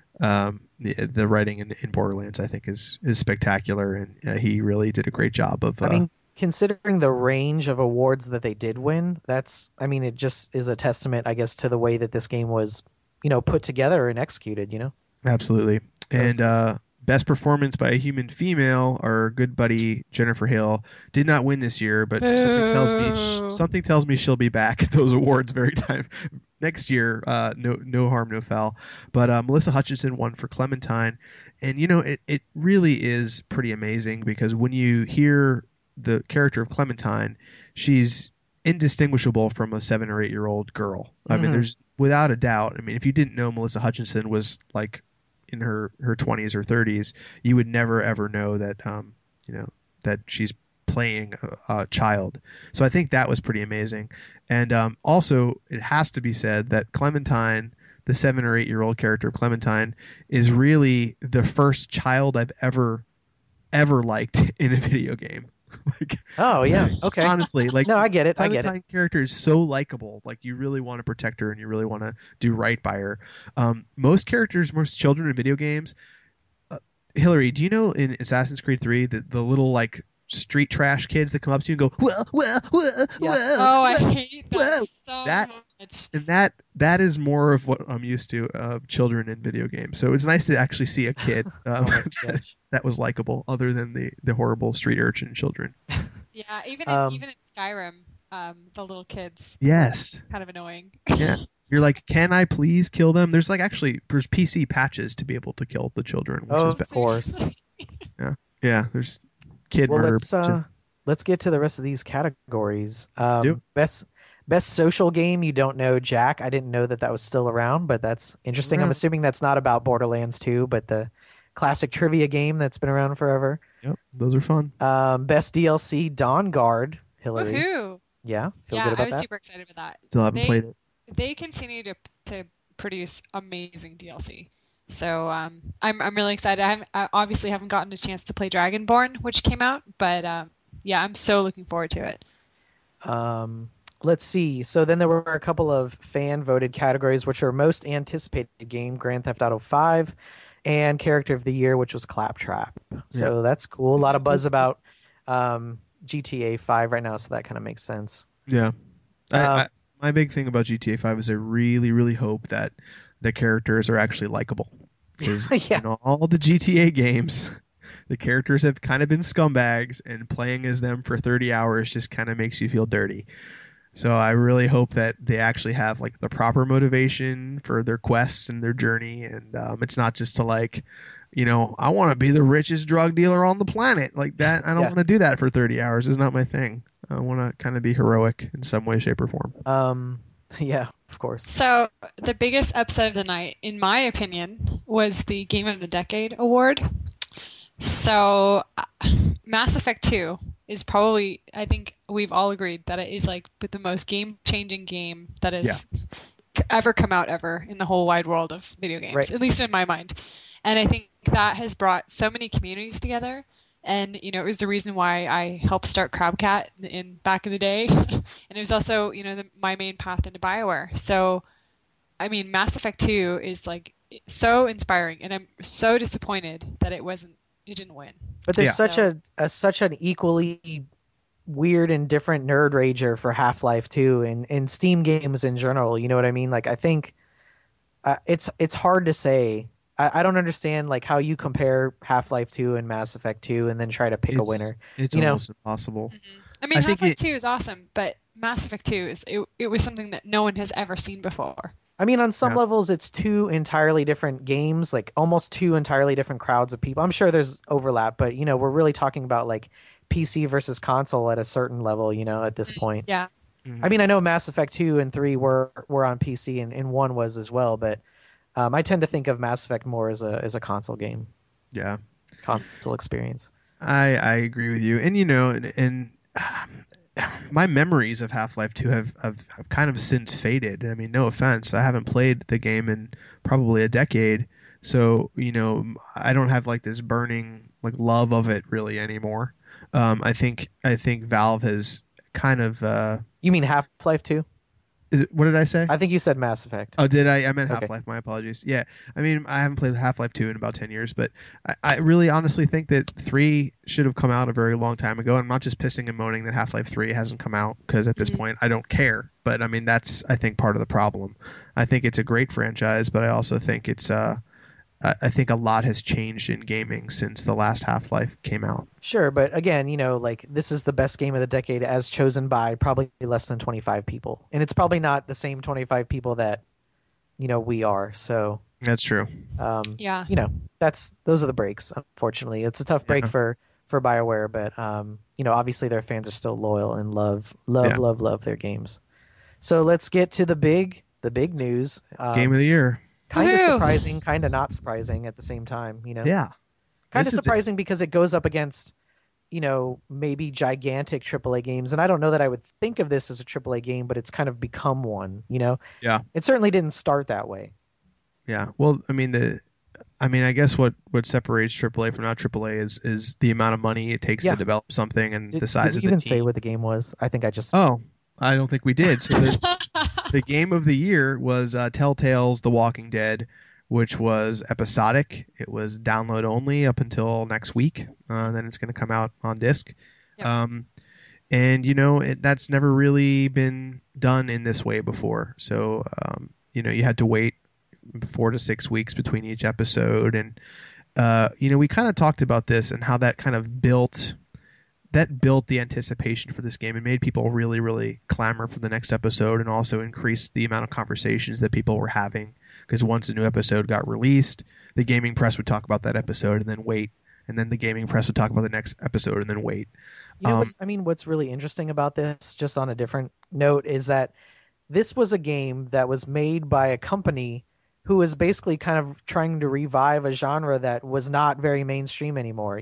The writing in Borderlands, I think, is spectacular, and he really did a great job of. I mean, considering the range of awards that they did win, it just is a testament, I guess, to the way that this game was, put together and executed. Absolutely. And best performance by a human female, our good buddy Jennifer Hale did not win this year, but something tells me she'll be back at those awards next year. No harm, no foul. But Melissa Hutchinson won for Clementine, and it really is pretty amazing, because when you hear the character of Clementine, she's indistinguishable from a 7 or 8 year old girl. I mean, there's without a doubt. I mean, if you didn't know Melissa Hutchinson was like in her 20s or 30s, you would never ever know that that she's playing a child. So I think that was pretty amazing. And also, it has to be said that Clementine, the 7 or 8 year old character of Clementine, is really the first child I've ever liked in a video game. Oh yeah, okay. Honestly, no, I get it. Clementine character is so likable. Like, you really want to protect her and you really want to do right by her. Most children in video games. Hillary, do you know in Assassin's Creed 3 the little like street trash kids that come up to you and go, whoa, whoa, whoa, Yeah. whoa, Oh, I whoa, hate that whoa. so much. And that is more of what I'm used to of children in video games. So it's nice to actually see a kid that was likable, other than the horrible street urchin children. Yeah, even in Skyrim, the little kids. Yes. Kind of annoying. Yeah. You're like, can I please kill them? There's PC patches to be able to kill the children. Which Oh, is of course. Yeah. There's kid murder. Let's get to the rest of these categories. Do. Best social game. You don't know Jack. I didn't know that was still around, but that's interesting. Yeah. I'm assuming that's not about Borderlands 2, but the classic trivia game that's been around forever. Yep, those are fun. Best DLC, Dawn Guard. Hillary. Woohoo! Yeah, feel Yeah, good about I was that. super excited with that. Still haven't played it. They continue to produce amazing DLC. So I'm really excited. I obviously haven't gotten a chance to play Dragonborn, which came out, but yeah, I'm so looking forward to it. Let's see. So then there were a couple of fan-voted categories, which are most anticipated game, Grand Theft Auto 5, and Character of the Year, which was Claptrap. So that's cool. A lot of buzz about GTA 5 right now, so that kind of makes sense. Yeah. My big thing about GTA 5 is I really, really hope that the characters are actually likable. Because in all the GTA games, the characters have kind of been scumbags, and playing as them for 30 hours just kind of makes you feel dirty. So I really hope that they actually have like the proper motivation for their quests and their journey, and it's not just to like, I want to be the richest drug dealer on the planet like that. I don't want to do that for 30 hours. It's not my thing. I want to kind of be heroic in some way, shape, or form. Yeah, of course. So the biggest upset of the night, in my opinion, was the Game of the Decade award. So Mass Effect 2 is probably, I think we've all agreed that it is like the most game-changing game that has ever come out ever in the whole wide world of video games, at least in my mind. And I think that has brought so many communities together. And, it was the reason why I helped start Crabcat back in the day. And it was also, my main path into BioWare. So, I mean, Mass Effect 2 is like so inspiring, and I'm so disappointed that it didn't win. But there's such an equally weird and different nerd rager for Half-Life 2 and Steam games in general. You know what I mean? Like, I think it's hard to say. I don't understand like how you compare Half-Life 2 and Mass Effect 2 and then try to pick a winner. It's You know? almost impossible. Mhm. I mean, I think Half-Life 2 is awesome, but Mass Effect 2 it was something that no one has ever seen before. I mean, on some Yeah. levels, it's two entirely different games, like almost two entirely different crowds of people. I'm sure there's overlap, but we're really talking about like PC versus console at a certain level, at this point. Yeah. Mhm. I mean, I know Mass Effect 2 and 3 were on PC and 1 was as well, but I tend to think of Mass Effect more as a console game, Yeah. console experience. I agree with you, and my memories of Half-Life 2 have kind of since faded. I mean, no offense, I haven't played the game in probably a decade, so I don't have like this burning like love of it really anymore. I think Valve has kind of You mean Half-Life 2? what did I say? I think you said Mass Effect. Oh, did I? I meant Okay. Half-Life. My apologies. Yeah, I mean, I haven't played Half-Life 2 in about 10 years, but I really honestly think that 3 should have come out a very long time ago. I'm not just pissing and moaning that Half-Life 3 hasn't come out, because at this Mhm. point, I don't care. But I mean, that's, I think, part of the problem. I think it's a great franchise, but I also think it's I think a lot has changed in gaming since the last Half-Life came out. Sure, but again, like this is the best game of the decade as chosen by probably less than 25 people. And it's probably not the same 25 people that, we are. So, That's true. Yeah. those are the breaks, unfortunately. It's a tough break Yeah. for BioWare, but obviously their fans are still loyal and love their games. So let's get to the big news. Game of the year. Kind of Woohoo! surprising, kind of not surprising at the same time, Yeah. Kind of This is- surprising because it goes up against, maybe gigantic AAA games. And I don't know that I would think of this as a AAA game, but it's kind of become one, Yeah. It certainly didn't start that way. Yeah. Well, I mean, I guess what separates AAA from not AAA is the amount of money it takes Yeah. to develop something and the size Did of we the even team. say what the game was? I think I just... Oh, I don't think we did. So the game of the year was Telltale's The Walking Dead, which was episodic. It was download only up until next week. Then it's going to come out on disc. Yep. And that's never really been done in this way before. So you had to wait 4 to 6 weeks between each episode, and we kind of talked about this and how that kind of built the anticipation for this game and made people really, really clamor for the next episode, and also increased the amount of conversations that people were having, because once a new episode got released, the gaming press would talk about that episode and then wait, and then the gaming press would talk about the next episode and then wait. What's really interesting about this, just on a different note, is that this was a game that was made by a company who was basically kind of trying to revive a genre that was not very mainstream anymore.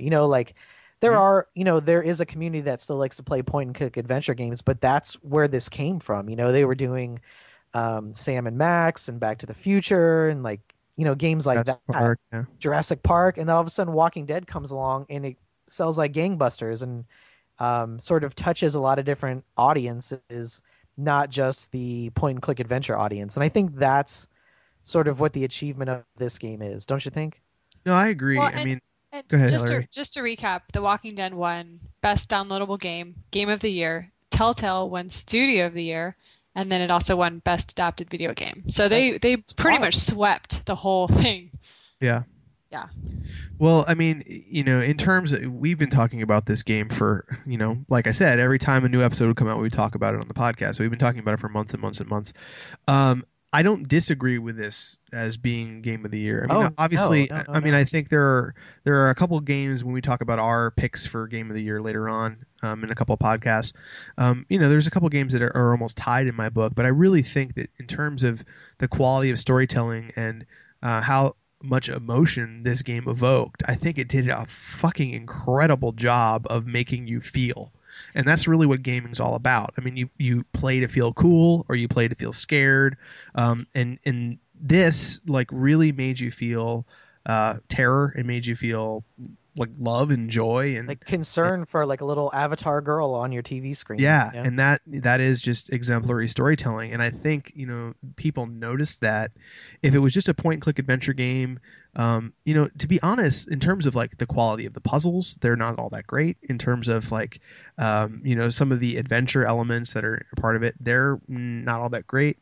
There is a community that still likes to play point and click adventure games, but that's where this came from. They were doing Sam and Max and Back to the Future and games like Jurassic that. Park, yeah. Jurassic Park, and then all of a sudden Walking Dead comes along and it sells like gangbusters and sort of touches a lot of different audiences, not just the point and click adventure audience. And I think that's sort of what the achievement of this game is, don't you think? No, I agree. Well, I mean, And Go ahead, just Hillary. to recap, The Walking Dead won Best Downloadable Game of the Year. Telltale won Studio of the Year, and then it also won Best Adapted Video Game. So they pretty much swept the whole thing. yeah. Yeah. Well, I mean, in terms of, we've been talking about this game for, like I said, every time a new episode would come out, we would talk about it on the podcast. So we've been talking about it for months and months and months. I don't disagree with this as being game of the year. I mean, obviously, no. I mean, I think there are a couple of games when we talk about our picks for game of the year later on in a couple of podcasts. There's a couple of games that are almost tied in my book, but I really think that in terms of the quality of storytelling and how much emotion this game evoked, I think it did a fucking incredible job of making you feel. And that's really what gaming's all about. I mean, you play to feel cool or you play to feel scared. And this really made you feel terror. It made you feel like love and joy and concern for a little avatar girl on your TV screen. Yeah, and that is just exemplary storytelling. And I think people noticed that. If it was just a point and click adventure game, to be honest, in terms of the quality of the puzzles, they're not all that great. In terms of some of the adventure elements that are a part of it, they're not all that great.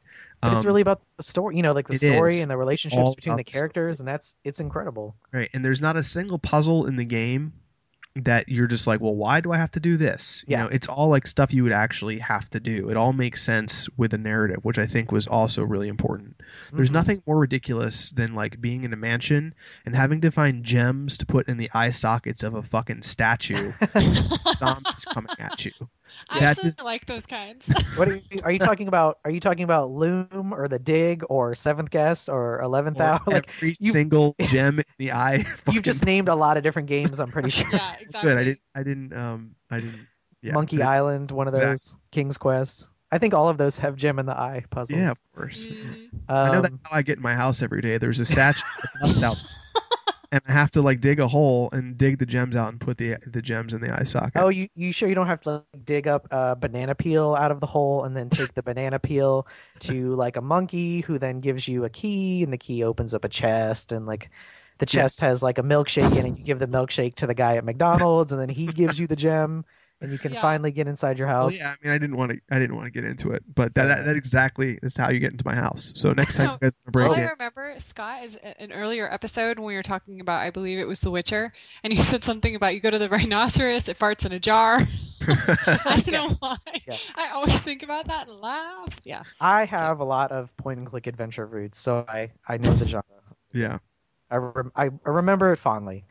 But it's really about the story, like the It story is. and the relationships All between the about the story. characters, and it's incredible. Right. And there's not a single puzzle in the game that you're just like, well, why do I have to do this? Yeah. It's all like stuff you would actually have to do. It all makes sense with the narrative, which I think was also really important. There's Mhm. nothing more ridiculous than like being in a mansion and having to find gems to put in the eye sockets of a fucking statue. Zombies coming at you. I That actually just- like those kinds. What are you talking about? Are you talking about Loom or The Dig or Seventh Guest or 11th Or Hour? Like every you- single gem in the eye. you've just named a lot of different games. I'm pretty sure. Yeah, exactly. Good. I didn't. Yeah. Monkey but- Island, one of those. King's Quest. I think all of those have gem in the eye puzzles. Yeah, of course. Mhm. I know that's Um, how I get in my house every day. There's a statue with dust out, and I have to like dig a hole and dig the gems out and put the gems in the eye socket. Oh, you sure you don't have to like, dig up a banana peel out of the hole and then take the banana peel to like a monkey who then gives you a key, and the key opens up a chest, and like the chest has like a milkshake in it. You give the milkshake to the guy at McDonald's, and then he gives you the gem, and you can Yeah. finally get inside your Well, house. yeah, I mean, I didn't want to get into it, but that exactly is how you get into my house. So next time you guys want to break All I in, remember, Scott, is an earlier episode when we were talking about, I believe it was The Witcher, and you said something about you go to the rhinoceros, it farts in a jar. I don't know why. Yeah. I always think about that and laugh. Yeah. I have a lot of point and click adventure roots, so I know the genre. yeah. I remember it fondly.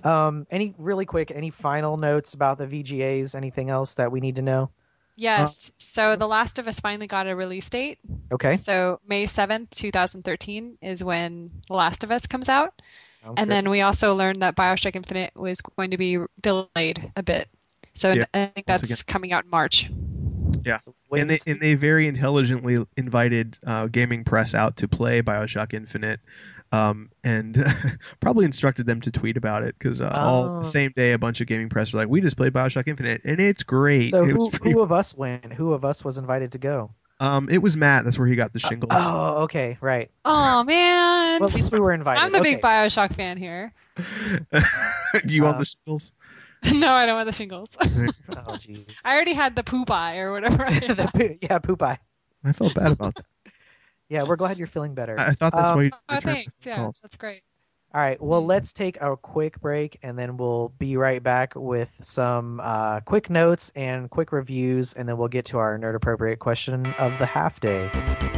Any final notes about the VGAs? Anything else that we need to know? Yes. So The Last of Us finally got a release date. Okay. So May 7th, 2013 is when The Last of Us comes out. Sounds And good. then we also learned that BioShock Infinite was going to be delayed a bit. So Yeah, I think once that's again. coming out in March. Yeah. So wait And to see. they very intelligently invited gaming press out to play BioShock Infinite, and probably instructed them to tweet about it because all Oh. the same day a bunch of gaming press were like, "We just played BioShock Infinite and it's great." So It was pretty- who of us went? Who of us was invited to go? it was Matt. That's where he got the shingles. Oh, okay, right. Oh man. Well, at least we were invited. I'm the okay. big BioShock fan here. Do you want the shingles? No, I don't want the shingles. Oh, jeez. I already had the poop eye or whatever. Yeah, poop eye. I felt bad about that. Yeah, we're glad you're feeling better. I thought that's why you Oh, returned thanks. the Yeah, calls. that's great. All right, well, let's take a quick break, and then we'll be right back with some quick notes and quick reviews, and then we'll get to our nerd appropriate question of the half day.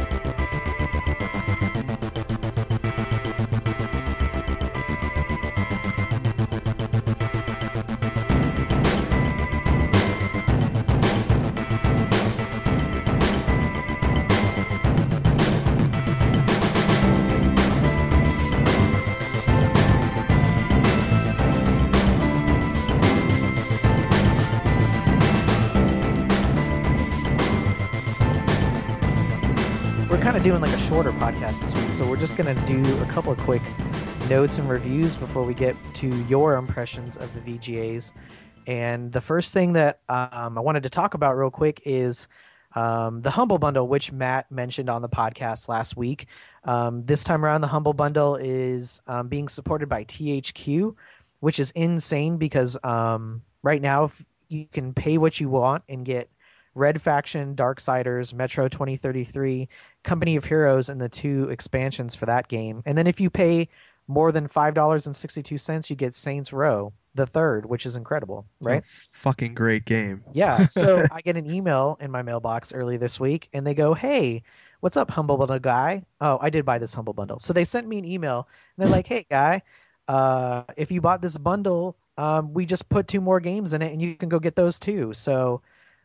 We're kind of doing like a shorter podcast this week, so we're just going to do a couple of quick notes and reviews before we get to your impressions of the VGAs. And the first thing that I wanted to talk about real quick is the Humble Bundle, which Matt mentioned on the podcast last week. This time around, the Humble Bundle is being supported by THQ, which is insane because right now you can pay what you want and get Red Faction, Darksiders, Metro 2033, Company of Heroes, and the 2 expansions for that game. And then if you pay more than $5.62, you get Saints Row, the third, which is incredible, right? Fucking great game. Yeah. So I get an email in my mailbox early this week, and they go, "Hey, what's up, Humble Bundle guy? Oh, I did buy this Humble Bundle." So they sent me an email, and they're like, "Hey, guy, if you bought this bundle, we just put 2 more games in it, and you can go get those too." So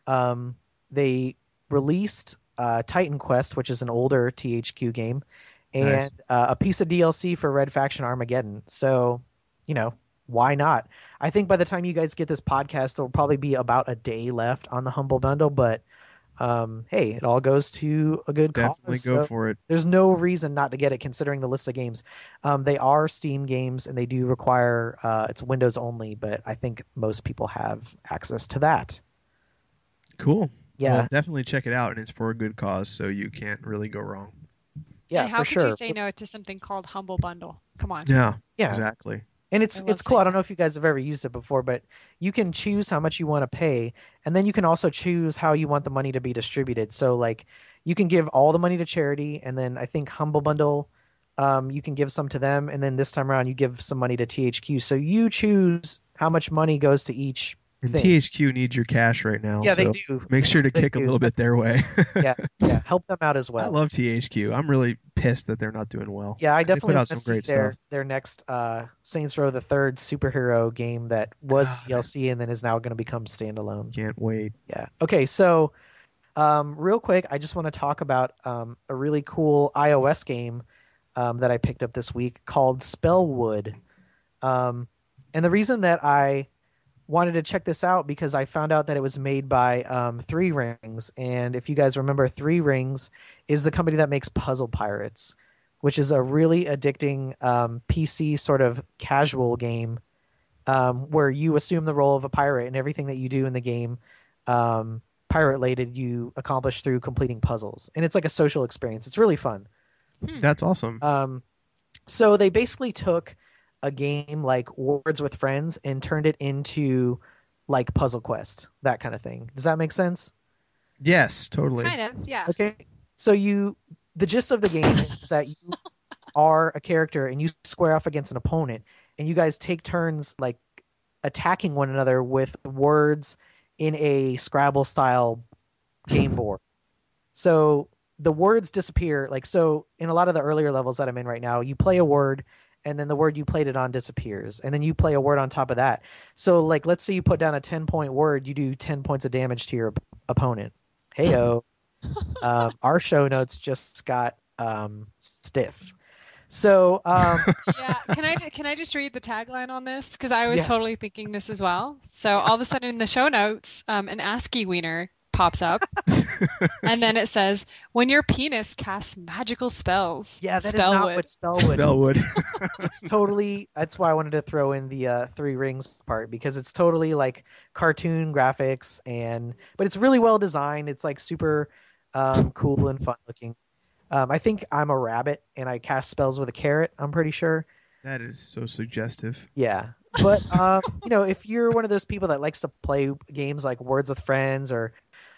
they released Titan Quest, which is an older THQ game, and Nice. a piece of DLC for Red Faction Armageddon. So, why not? I think by the time you guys get this podcast, there'll probably be about a day left on the Humble Bundle, but hey, it all goes to a good Definitely cause. go So for it. there's no reason not to get it considering the list of games. They are Steam games and they do require it's Windows only, but I think most people have access to that. Cool. Yeah, Well, definitely check it out, and it's for a good cause, so you can't really go wrong. yeah, and how for could sure. you say no to something called Humble Bundle? Come on. Yeah, Yeah. exactly. And it's I love cool. I saying don't know if you guys have ever used it before, but you can choose how much you want to pay, and then you can also choose how you want the money to be distributed. So like you can give all the money to charity, and then I think Humble Bundle, you can give some to them, and then this time around you give some money to THQ. So you choose how much money goes to each And thing. THQ needs your cash right now. Yeah, so they do. Make sure to They kick a do. little bit their way. Yeah, help them out as well. I love THQ. I'm really pissed that they're not doing well. Yeah, I They put definitely out want some to see great their stuff. their next Saints Row the Third superhero game that was God. DLC and then is now going to become standalone. Can't wait. Yeah. Okay, so real quick, I just want to talk about a really cool iOS game that I picked up this week called Spellwood. And the reason that I wanted to check this out because I found out that it was made by Three Rings, and if you guys remember, Three Rings is the company that makes Puzzle Pirates, which is a really addicting PC sort of casual game where you assume the role of a pirate, and everything that you do in the game, pirate-related, you accomplish through completing puzzles, and it's like a social experience. It's really fun. That's awesome. So they basically took a game like Words with Friends and turned it into like Puzzle Quest, that kind of thing. Does that make sense? Yes, totally. Kind of, yeah. Okay. So the gist of the game is that you are a character and you square off against an opponent, and you guys take turns like attacking one another with words in a Scrabble style game board. So the words disappear. Like, so in a lot of the earlier levels that I'm in right now, you play a word and then the word you played it on disappears, and then you play a word on top of that. So like, let's say you put down a 10-point word, you do 10 points of damage to your opponent. Heyo. Our show notes just got stiff. So Yeah, can I just read the tagline on this? Because I was Yeah. totally thinking this as well. So all of a sudden in the show notes, an ASCII wiener pops up, and then it says, "When your penis casts magical spells." yeah, that is not Spellwood. what Spellwood Spellwood. is. It's totally, that's why I wanted to throw in the Three Rings part, because it's totally like cartoon graphics, but it's really well designed. It's like super cool and fun looking. I think I'm a rabbit and I cast spells with a carrot, I'm pretty sure. That is so suggestive. Yeah. But if you're one of those people that likes to play games like Words with Friends or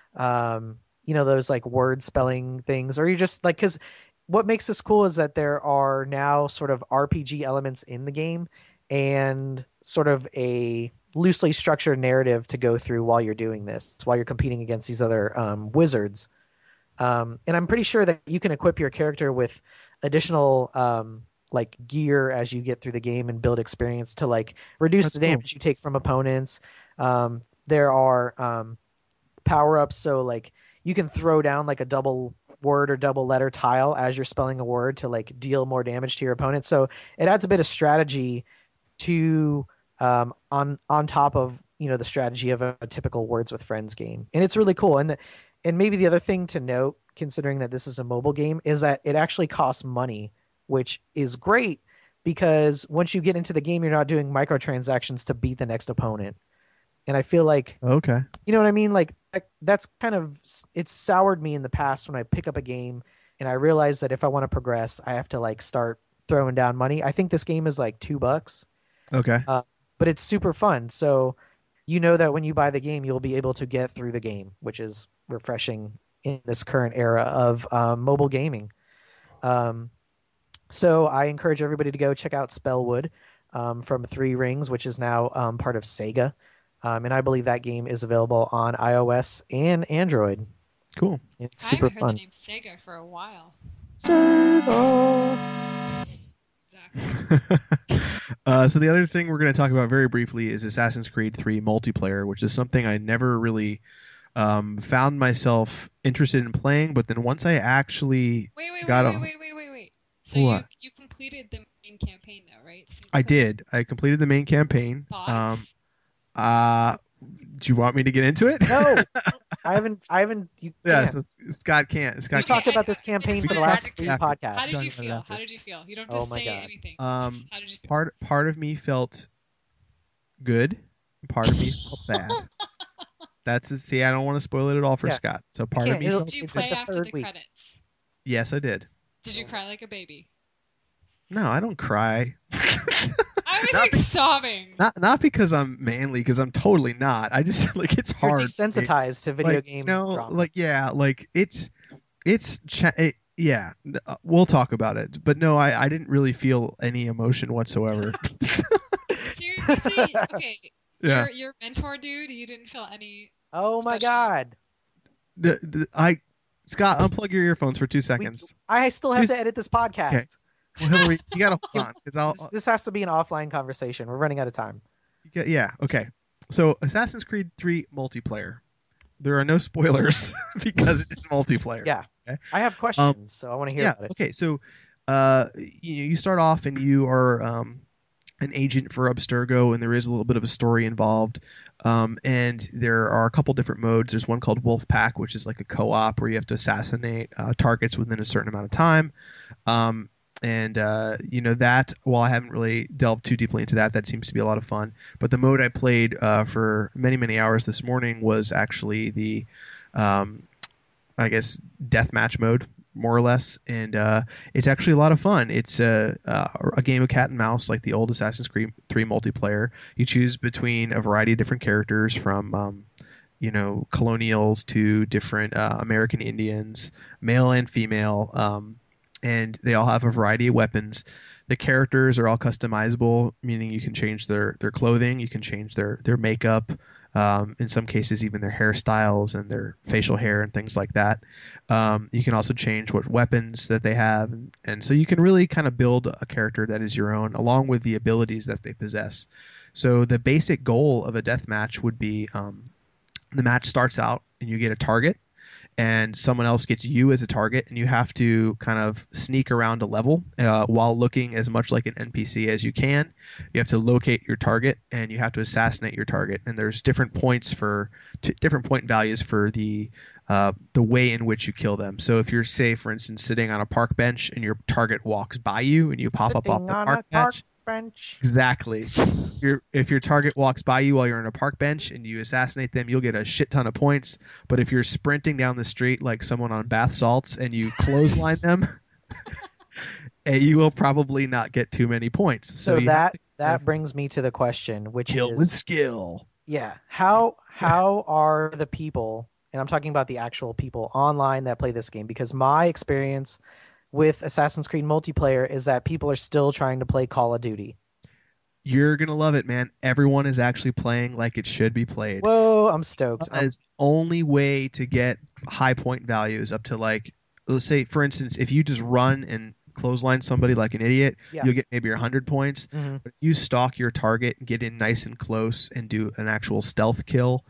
those like word spelling things, or you're just like, because what makes this cool is that there are now sort of RPG elements in the game and sort of a loosely structured narrative to go through while you're doing this, while you're competing against these other wizards. And I'm pretty sure that you can equip your character with additional like gear as you get through the game and build experience to like reduce That's the cool. damage you take from opponents. There are power-ups, so like you can throw down like a double word or double letter tile as you're spelling a word to like deal more damage to your opponent. So it adds a bit of strategy to on top of the strategy of a typical Words with Friends game, and it's really cool. And maybe the other thing to note, considering that this is a mobile game, is that it actually costs money, which is great because once you get into the game, you're not doing microtransactions to beat the next opponent. And I feel like, Okay. you know what I mean? Like that's kind of, it's soured me in the past when I pick up a game and I realize that if I want to progress, I have to like start throwing down money. I think this game is like $2, Okay. but it's super fun. So you know that when you buy the game, you'll be able to get through the game, which is refreshing in this current era of mobile gaming. So I encourage everybody to go check out Spellwood from Three Rings, which is now part of Sega. And I believe that game is available on iOS and Android. Cool. It's I super haven't heard fun. the name Sega for a while. Sega. Exactly. So the other thing we're going to talk about very briefly is Assassin's Creed 3 multiplayer, which is something I never really found myself interested in playing. But then once I actually Wait. Got Wait. So What? you completed the main campaign though, right? So I did, I completed the main campaign. Thoughts? Do you want me to get into it? No, I haven't. You Yeah, can't. so Scott can't. We Scott talked can't. about this campaign for the I last just 3 wanted to- podcasts. How did you Talking about feel? it How did you feel? You don't Oh just my say God. anything. Um, Just how did you feel? Part of me felt good. Part of me felt bad. See, I don't want to spoil it at all for Yeah. Scott. So part of can't. me It'll- felt Did you it's play like the after third the week. credits? yes, I did. Did you cry like a baby? No, I don't cry. I was Not like be- sobbing. Not because I'm manly, because I'm totally not. I just like it's You're hard. desensitized to video like, game no, drama. like yeah, like it's. Yeah, we'll talk about it. But no, I didn't really feel any emotion whatsoever. Seriously? Okay. Yeah. Your mentor dude, you didn't feel any Oh my special. God. Scott, unplug your earphones for 2 seconds. I still have to edit this podcast. Okay. Well, Hillary, you gotta hold on because This has to be an offline conversation. We're running out of time. Yeah. Okay. So, Assassin's Creed 3 multiplayer. There are no spoilers because it's multiplayer. Yeah. Okay? I have questions, so I want to hear about it. Okay. So, you start off and you are an agent for Abstergo, and there is a little bit of a story involved. And there are a couple different modes. There's one called Wolf Pack, which is like a co-op where you have to assassinate targets within a certain amount of time. That, while I haven't really delved too deeply into that seems to be a lot of fun. But the mode I played for many, many hours this morning was actually the, I guess, deathmatch mode, more or less. And it's actually a lot of fun. It's a game of cat and mouse, like the old Assassin's Creed 3 multiplayer. You choose between a variety of different characters from colonials to different American Indians, male and female. And they all have a variety of weapons. The characters are all customizable, meaning you can change their clothing, you can change their makeup, in some cases even their hairstyles and their facial hair and things like that. You can also change what weapons that they have, and so you can really kind of build a character that is your own, along with the abilities that they possess. So the basic goal of a death match would be the match starts out and you get a target, and someone else gets you as a target, and you have to kind of sneak around a level while looking as much like an NPC as you can. You have to locate your target, and you have to assassinate your target. And there's different points different point values for the way in which you kill them. So if you're, say, for instance, sitting on a park bench and your target walks by you and you pop up off the park bench. Exactly. If your target walks by you while you're on a park bench and you assassinate them, you'll get a shit ton of points. But if you're sprinting down the street like someone on bath salts and you clothesline them, you will probably not get too many points. So that brings me to the question, which kill is with skill. Yeah. How are the people, and I'm talking about the actual people online that play this game, because my experience with Assassin's Creed multiplayer is that people are still trying to play Call of Duty. You're going to love it, man. Everyone is actually playing like it should be played. Whoa, I'm stoked. It's the only way to get high point values up to, like, let's say, for instance, if you just run and clothesline somebody like an idiot, you'll get maybe 100 points. Mm-hmm. But if you stalk your target and get in nice and close and do an actual stealth kill,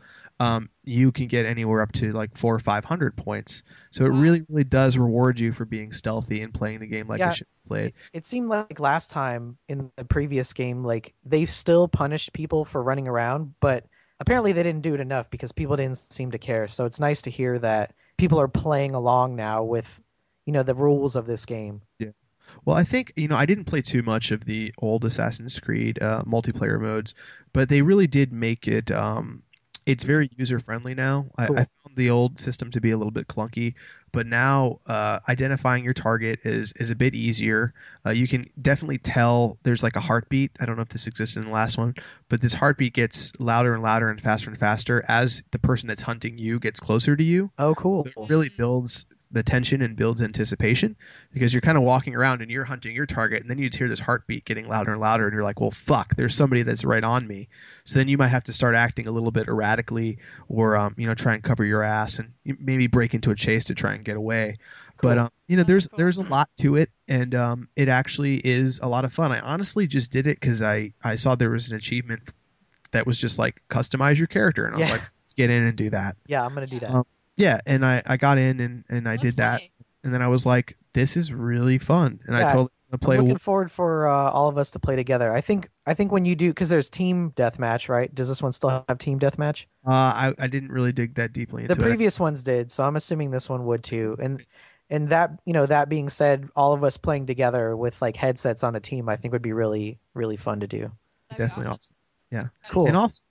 you can get anywhere up to like 400 or 500 points. So it really, really does reward you for being stealthy and playing the game like you should play. It seemed like last time in the previous game, like they still punished people for running around, but apparently they didn't do it enough because people didn't seem to care. So it's nice to hear that people are playing along now with, the rules of this game. Yeah. Well, I think, I didn't play too much of the old Assassin's Creed multiplayer modes, but they really did make it it's very user-friendly now. Cool. I found the old system to be a little bit clunky, but now identifying your target is a bit easier. You can definitely tell there's like a heartbeat. I don't know if this existed in the last one, but this heartbeat gets louder and louder and faster as the person that's hunting you gets closer to you. Oh, cool. So it really builds the tension and builds anticipation, because you're kind of walking around and you're hunting your target, and then you hear this heartbeat getting louder and louder, and you're like, well, fuck, there's somebody that's right on me. So then you might have to start acting a little bit erratically, or try and cover your ass and maybe break into a chase to try and get away. Cool. But there's a lot to it, and it actually is a lot of fun. I honestly just did it because I saw there was an achievement that was just like customize your character, and I was like, let's get in and do that. Yeah, I'm gonna do that. Yeah, and I got in and I did that, and then I was like, this is really fun, and I totally want to play. I'm looking forward for all of us to play together. I think when you do, because there's team deathmatch, right? Does this one still have team deathmatch? I didn't really dig that deeply into it. The previous ones did, so I'm assuming this one would too. And that that being said, all of us playing together with like headsets on a team, I think would be really, really fun to do. Definitely awesome. Yeah, cool. And also,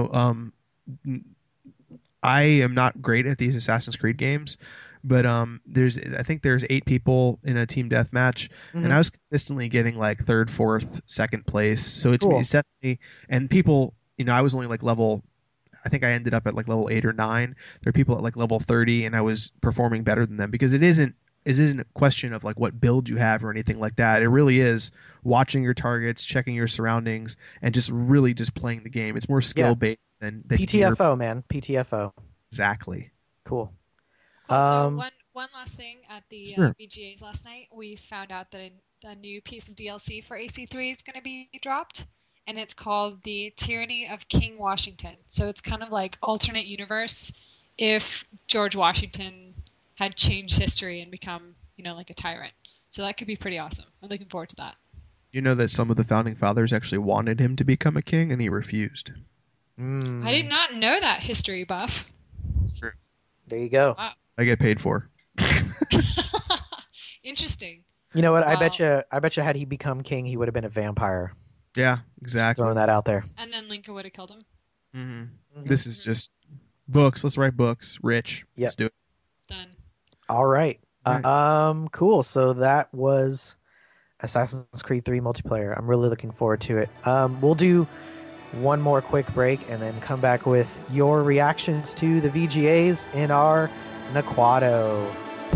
I am not great at these Assassin's Creed games, but I think there's 8 people in a team deathmatch, and I was consistently getting like 3rd, 4th, 2nd place. So it's definitely, and people, I was only like level I think I ended up at like level 8 or 9. There are people at like level 30, and I was performing better than them because it isn't a question of like what build you have or anything like that. It really is watching your targets, checking your surroundings, and just really just playing the game. It's more skill based than PTFO, man. PTFO. Exactly. Cool. So one last thing at the Sure. VGAs last night, we found out that a new piece of DLC for AC3 is going to be dropped, and it's called the Tyranny of King Washington. So it's kind of like alternate universe if George Washington had changed history and become, like a tyrant. So that could be pretty awesome. I'm looking forward to that. You know that some of the founding fathers actually wanted him to become a king, and he refused. I did not know that, history buff. It's true. There you go. Wow. I get paid for. Interesting. You know what? Wow. I bet you had he become king, he would have been a vampire. Yeah, Just exactly. throwing that out there. And then Lincoln would have killed him. Mm-hmm. This is just books. Let's write books. Rich. Yep. Let's do it. Done. All right. Right. Cool. So that was Assassin's Creed 3 multiplayer. I'm really looking forward to it. We'll do one more quick break and then come back with your reactions to the VGAs in our Naquato.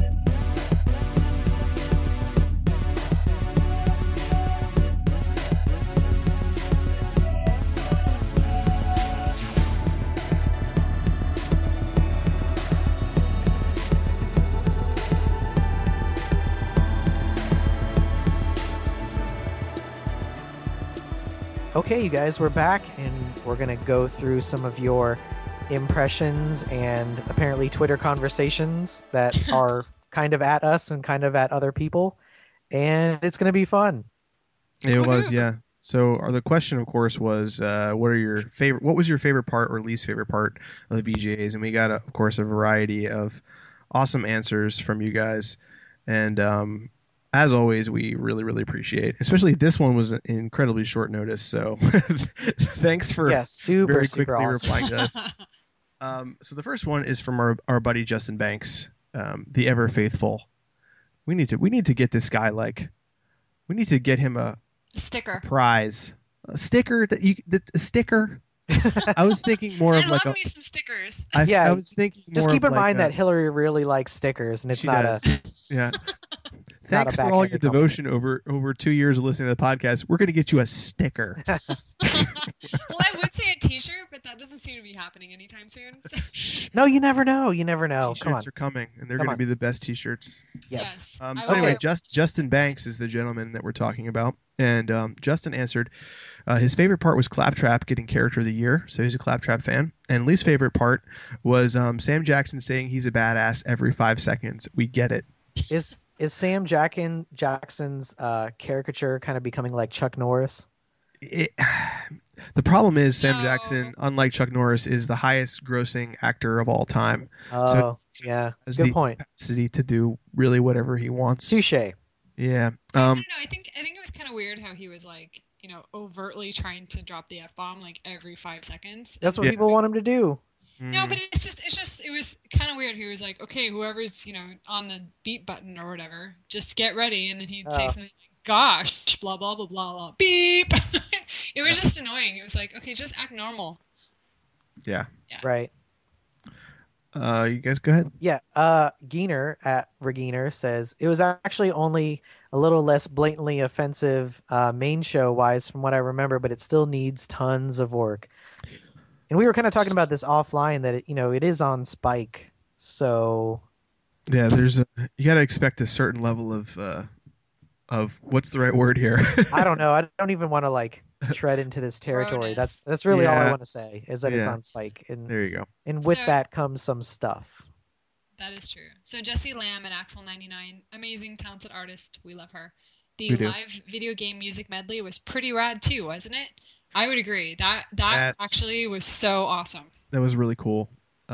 Okay, you guys, we're back, and we're going to go through some of your impressions and apparently Twitter conversations that are kind of at us and kind of at other people, and it's going to be fun. It was, yeah. So the question, of course, was what was your favorite part or least favorite part of the VGAs? And we got, of course, a variety of awesome answers from you guys. And as always, we really, really appreciate it. Especially this one was incredibly short notice. So thanks for super very super quickly awesome. replying to us. So the first one is from our buddy Justin Banks, the ever faithful. We need to get this guy we need to get him a Sticker. prize, a sticker a sticker. I was thinking more I of like love me some stickers. I was thinking more Just keep of in mind that Hillary really likes stickers, and it's she not does. Yeah. Not Thanks a for all your backhanded compliment. devotion over 2 years of listening to the podcast. We're going to get you a sticker. Well, I would say a T-shirt, but that doesn't seem to be happening anytime soon. So. Shh. No, you never know. You never know. T-shirts Come on. are coming, and they're Come going to on. be the best T-shirts. Yes. I So anyway, will. Justin Banks is the gentleman that we're talking about, and Justin answered his favorite part was Claptrap getting Character of the Year, so he's a Claptrap fan, and least favorite part was Sam Jackson saying he's a badass every 5 seconds. We get it. Is Sam Jackson's caricature kind of becoming like Chuck Norris? The problem is Sam No. Jackson, unlike Chuck Norris, is the highest grossing actor of all time. Oh, yeah. Has Good the point. capacity to do really whatever he wants. Touche. Yeah. I don't know. I think it was kind of weird how he was like, overtly trying to drop the F-bomb like every 5 seconds. That's what Yeah. people want him to do. No, but it was kind of weird. He was like, okay, whoever's, on the beep button or whatever, just get ready. And then he'd say Oh. something like, gosh, blah, blah, blah, blah, blah, beep. It was just annoying. It was like, okay, just act normal. Yeah. Right. You guys go ahead. Yeah. Geener at Regeener says it was actually only a little less blatantly offensive main show wise from what I remember, but it still needs tons of work. And we were kind of talking about this offline that it is on Spike. So Yeah, you got to expect a certain level of what's the right word here? I don't know. I don't even want to tread into this territory. Growness. That's really all I Yeah. want to say is that it's Yeah. on Spike, and There you go. with So- that comes some stuff. That is true. So Jessie Lamb and Axel99, amazing, talented artist. We love her. The We do. live video game music medley was pretty rad too, wasn't it? I would agree. That Yes. actually was so awesome. That was really cool.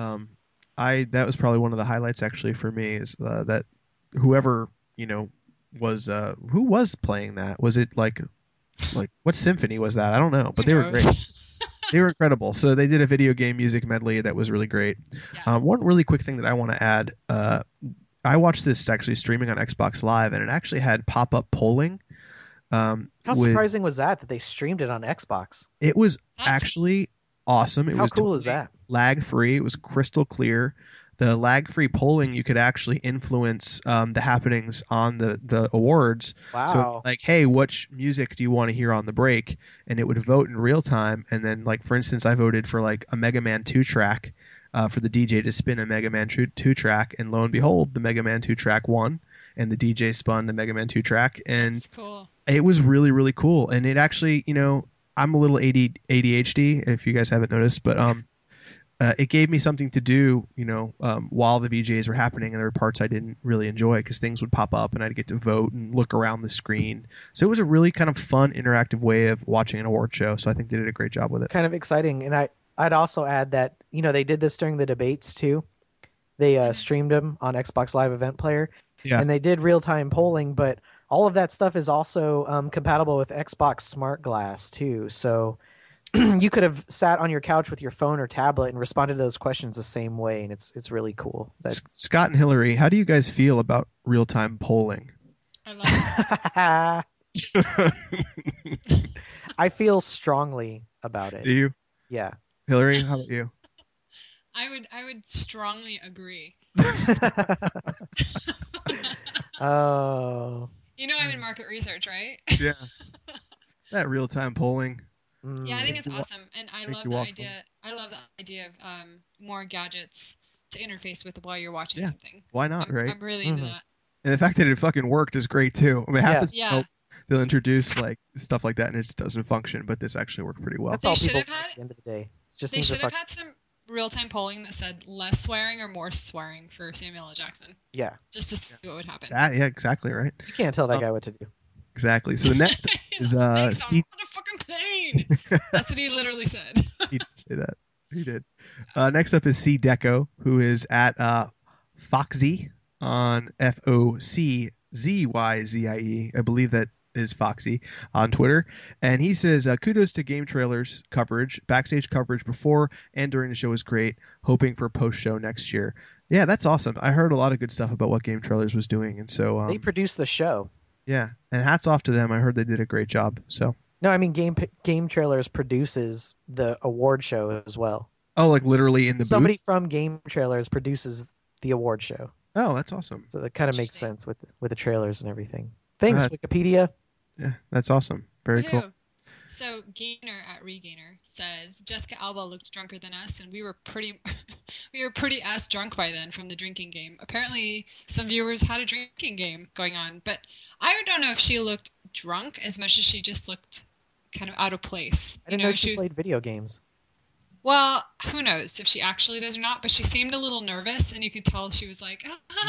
That was probably one of the highlights actually for me is that whoever was who was playing that, was it like what symphony was that? I don't know, but Who they were knows? great. They were incredible. So they did a video game music medley that was really great. Yeah. One really quick thing that I want to add, I watched this actually streaming on Xbox Live, and it actually had pop-up polling. How surprising was that they streamed it on Xbox? It was That's- actually awesome. It How was cool is that? lag-free. It was crystal clear. The lag-free polling, you could actually influence the happenings on the awards. Wow. So, like, hey, which music do you want to hear on the break? And it would vote in real time. And then, like, for instance, I voted for, like, a Mega Man 2 track for the DJ to spin a Mega Man 2 track. And lo and behold, the Mega Man 2 track won. And the DJ spun the Mega Man 2 track. And That's cool. it was really, really cool. And it actually, I'm a little ADHD, if you guys haven't noticed, but it gave me something to do, while the VJs were happening, and there were parts I didn't really enjoy because things would pop up and I'd get to vote and look around the screen. So it was a really kind of fun, interactive way of watching an award show. So I think they did a great job with it. Kind of exciting. And I'd also add that, they did this during the debates too. They streamed them on Xbox Live Event Player. Yeah. And they did real-time polling, but all of that stuff is also compatible with Xbox Smart Glass too. So you could have sat on your couch with your phone or tablet and responded to those questions the same way, and it's really cool. Scott and Hillary, how do you guys feel about real-time polling? I love it. I feel strongly about it. Do you? Yeah. Hillary, how about you? I would strongly agree. Oh. I'm in market research, right? Yeah. That real-time polling. Yeah, I think it's awesome, and I love the idea. I love the idea of more gadgets to interface with while you're watching something. Why not, right? I'm really into that. And the fact that it fucking worked is great too. I mean, half the yeah. they'll introduce like stuff like that and it just doesn't function, but this actually worked pretty well. That's all people at the end of the day. They should have had some real-time polling that said less swearing or more swearing for Samuel L. Jackson. Yeah. Just to see what would happen. Yeah, exactly right. You can't tell that guy what to do. Exactly. So the next is C. On a fucking plane. That's what he literally said. He did say that. He did. Next up is C Deco, who is at Foxy on FOCZYZIE. I believe that is Foxy on Twitter. And he says, kudos to game trailers coverage. Backstage coverage before and during the show was great. Hoping for post-show next year. Yeah, that's awesome. I heard a lot of good stuff about what Game Trailers was doing. And so they produced the show. Yeah, and hats off to them. I heard they did a great job. So no, I mean Game Trailers produces the award show as well. Oh, like literally in the somebody booth? From Game Trailers produces the award show. Oh, that's awesome. So that kind of makes sense with the trailers and everything. Thanks, Wikipedia. Yeah, that's awesome. Very cool. So Gainer at Regainer says Jessica Alba looked drunker than us, and we were pretty ass drunk by then from the drinking game. Apparently, some viewers had a drinking game going on, but I don't know if she looked drunk as much as she just looked kind of out of place. I didn't know she played video games. Well, who knows if she actually does or not, but she seemed a little nervous, and you could tell she was like,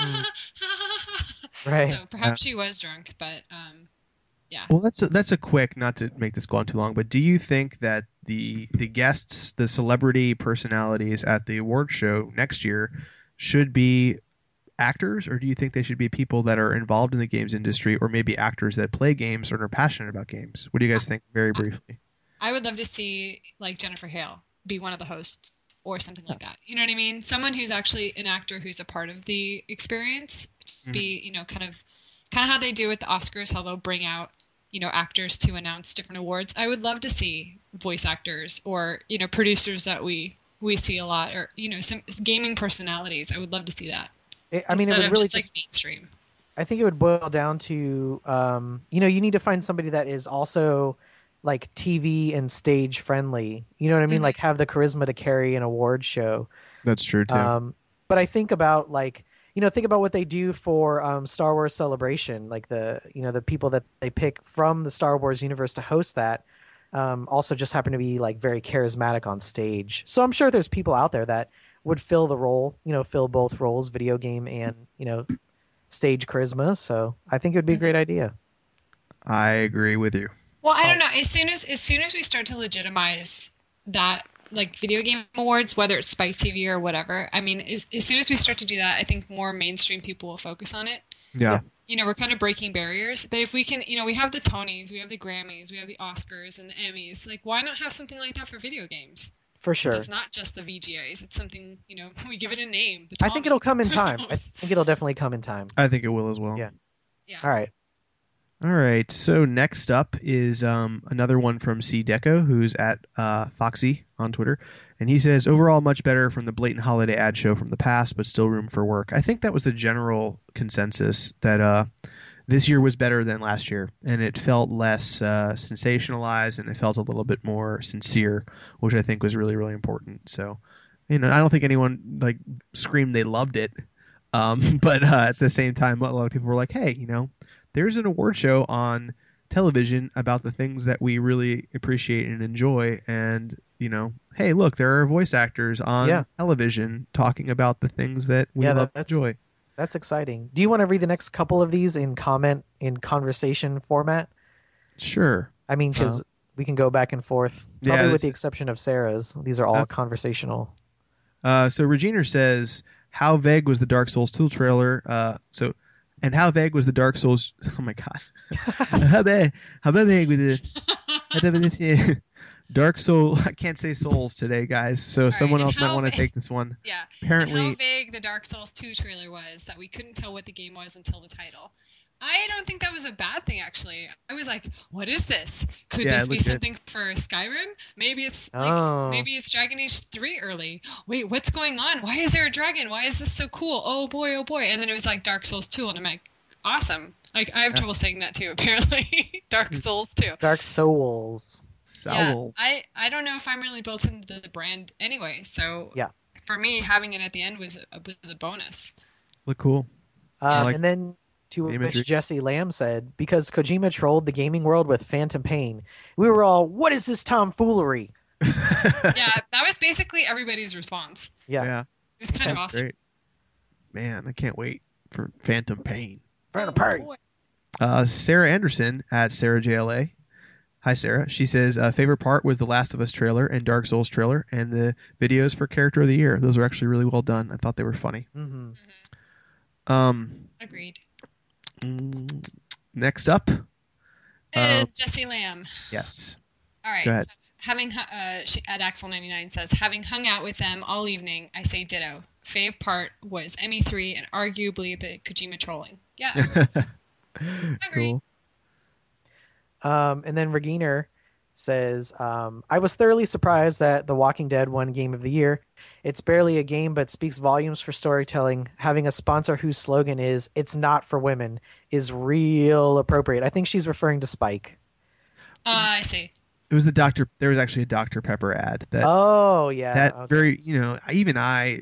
right. So perhaps she was drunk, but yeah. Well, that's a quick, not to make this go on too long, but do you think that the guests, the celebrity personalities at the award show next year should be actors, or do you think they should be people that are involved in the games industry, or maybe actors that play games or are passionate about games? What do you guys think, very briefly? I would love to see like Jennifer Hale be one of the hosts or something like that. You know what I mean? Someone who's actually an actor who's a part of the experience. Be, kind of how they do with the Oscars, how they'll bring out, actors to announce different awards. I would love to see voice actors or, producers that we see a lot, or, some gaming personalities. I would love to see that. It would really just like mainstream. I think it would boil down to, you need to find somebody that is also like TV and stage friendly. You know what I mean? Like have the charisma to carry an award show. That's true too. But I think about think about what they do for Star Wars Celebration, like the people that they pick from the Star Wars universe to host that also just happen to be like very charismatic on stage. So I'm sure there's people out there that would fill the role, fill both roles, video game and, stage charisma. So I think it would be a great idea. I agree with you. Well, I don't know. As soon as we start to legitimize that, like video game awards, whether it's Spike TV or whatever, I mean, as soon as we start to do that, I think more mainstream people will focus on it. Yeah. We're kind of breaking barriers. But if we can, we have the Tonys, we have the Grammys, we have the Oscars and the Emmys. Like, why not have something like that for video games? For sure. It's not just the VGAs. It's something, we give it a name. I think it'll come in time. I think it'll definitely come in time. I think it will as well. Yeah. Yeah. All right. All right. So next up is another one from C Deco, who's at Foxy on Twitter, and he says overall much better from the blatant holiday ad show from the past, but still room for work. I think that was the general consensus that this year was better than last year, and it felt less sensationalized, and it felt a little bit more sincere, which I think was really, really important. So, I don't think anyone like screamed they loved it, but at the same time, a lot of people were like, "Hey, there's an award show on television about the things that we really appreciate and enjoy, and hey, look, there are voice actors on television talking about the things that we love and enjoy." That's exciting. Do you want to read the next couple of these in conversation format? Sure. I mean, because we can go back and forth. Probably with the exception of Sarah's. These are all conversational. So Regina says, how vague was the Dark Souls 2 trailer? And how vague was the Dark Souls... Oh my god. How vague was the... Dark Soul... I can't say Souls today, guys. So someone else might want to take this one. Yeah. Apparently... And how vague the Dark Souls 2 trailer was that we couldn't tell what the game was until the title. I don't think that was a bad thing, actually. I was like, what is this? Could this be something for Skyrim? Maybe it's maybe it's Dragon Age 3 early. Wait, what's going on? Why is there a dragon? Why is this so cool? Oh boy. And then it was like Dark Souls 2, and I'm like, awesome. Like, I have trouble saying that too, apparently. Dark Souls 2. Dark Souls. Yeah, I don't know if I'm really built into the brand anyway, so for me, having it at the end was a bonus. Look cool. And then... To which Jesse Lamb said, because Kojima trolled the gaming world with Phantom Pain, we were all, what is this tomfoolery? Yeah, that was basically everybody's response. Yeah. It was kind of awesome. Great. Man, I can't wait for Phantom Pain. Phantom Pain. Sarah Anderson at Sarah JLA. Hi, Sarah. She says, favorite part was the Last of Us trailer and Dark Souls trailer and the videos for Character of the Year. Those were actually really well done. I thought they were funny. Agreed. Next up is Jesse Lamb. Yes. All right. Go ahead. So having at Axel99 says, having hung out with them all evening, I say ditto. Fave part was ME3 and arguably the Kojima trolling. Yeah. Cool. And then Reginer says, I was thoroughly surprised that The Walking Dead won Game of the Year. It's barely a game, but speaks volumes for storytelling. Having a sponsor whose slogan is, it's not for women, is real appropriate. I think she's referring to Spike. I see. It was there was actually a Dr. Pepper ad. Very, even I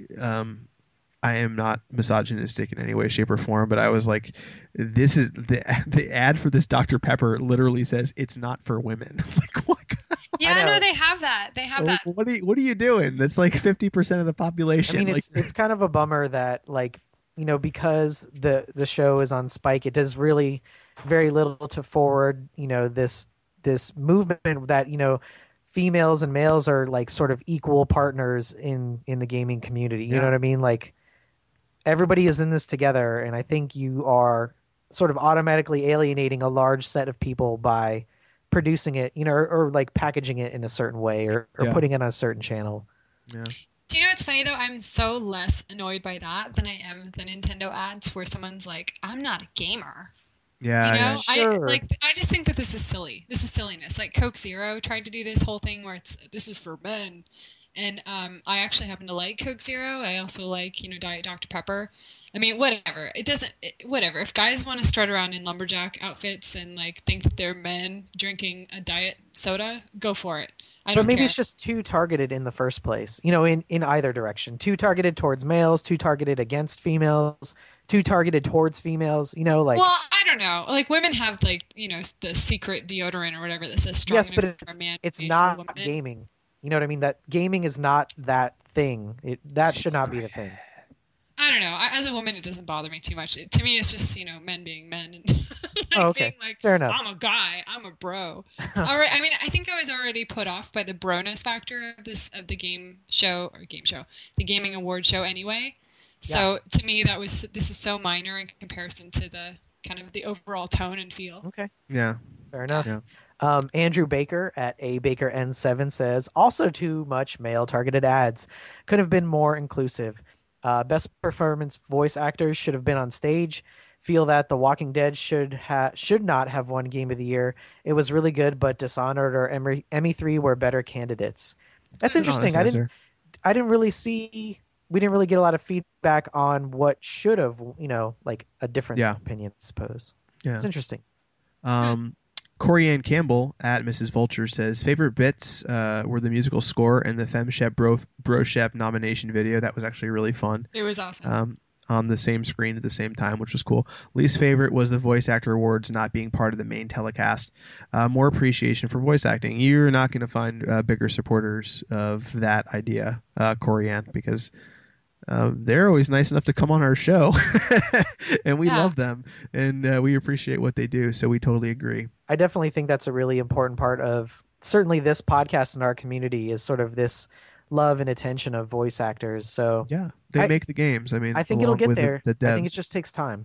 am not misogynistic in any way, shape, or form, but I was like, this is the ad for this Dr. Pepper literally says it's not for women. Like, what? Yeah, no, they have that. They have that. What are you doing? That's like 50% of the population. I mean, it's kind of a bummer that, like, because the show is on Spike, it does really very little to forward, this movement that, females and males are like sort of equal partners in the gaming community. You know what I mean? Like, everybody is in this together, and I think you are sort of automatically alienating a large set of people by producing it, or like packaging it in a certain way, or putting it on a certain channel. Yeah. Do you know what's funny though? I'm so less annoyed by that than I am the Nintendo ads where someone's like, "I'm not a gamer." Yeah. Sure. I just think that this is silly. This is silliness. Like Coke Zero tried to do this whole thing where this is for men. And I actually happen to like Coke Zero. I also like, Diet Dr. Pepper. I mean, whatever. Whatever. If guys want to strut around in lumberjack outfits and like think that they're men drinking a diet soda, go for it. But maybe it's just too targeted in the first place, in either direction. Too targeted towards males, too targeted against females, too targeted towards females, Well, I don't know. Like women have the secret deodorant or whatever that says strong. Yes, but it's not gaming. You know what I mean? That gaming is not that thing. That should not be the thing. I don't know. As a woman, it doesn't bother me too much. To me, it's just, men being men and being like, fair enough. I'm a guy, I'm a bro. All right. I mean, I think I was already put off by the broness factor of the the gaming award show anyway. So to me, this is so minor in comparison to the kind of the overall tone and feel. Okay. Yeah. Fair enough. Yeah. Andrew Baker at abakern7 says, also too much male-targeted ads. Could have been more inclusive. Best performance voice actors should have been on stage. feel that The Walking Dead should not have won Game of the Year. It was really good, but Dishonored or ME3 were better candidates. That's interesting. I didn't really see. We didn't really get a lot of feedback on what should have, like a difference in opinion, I suppose. Yeah. It's interesting. Corey Ann Campbell at Mrs. Vulture says favorite bits were the musical score and the FemShep Broshep nomination video. That was actually really fun. It was awesome. On the same screen at the same time, which was cool. Least favorite was the voice actor awards not being part of the main telecast. More appreciation for voice acting. You're not going to find bigger supporters of that idea, Corey Ann, because they're always nice enough to come on our show and we love them and we appreciate what they do. So we totally agree. I definitely think that's a really important part of certainly this podcast in our community is sort of this love and attention of voice actors. So yeah, they make the games. I mean, I think it'll get there. The devs. I think it just takes time.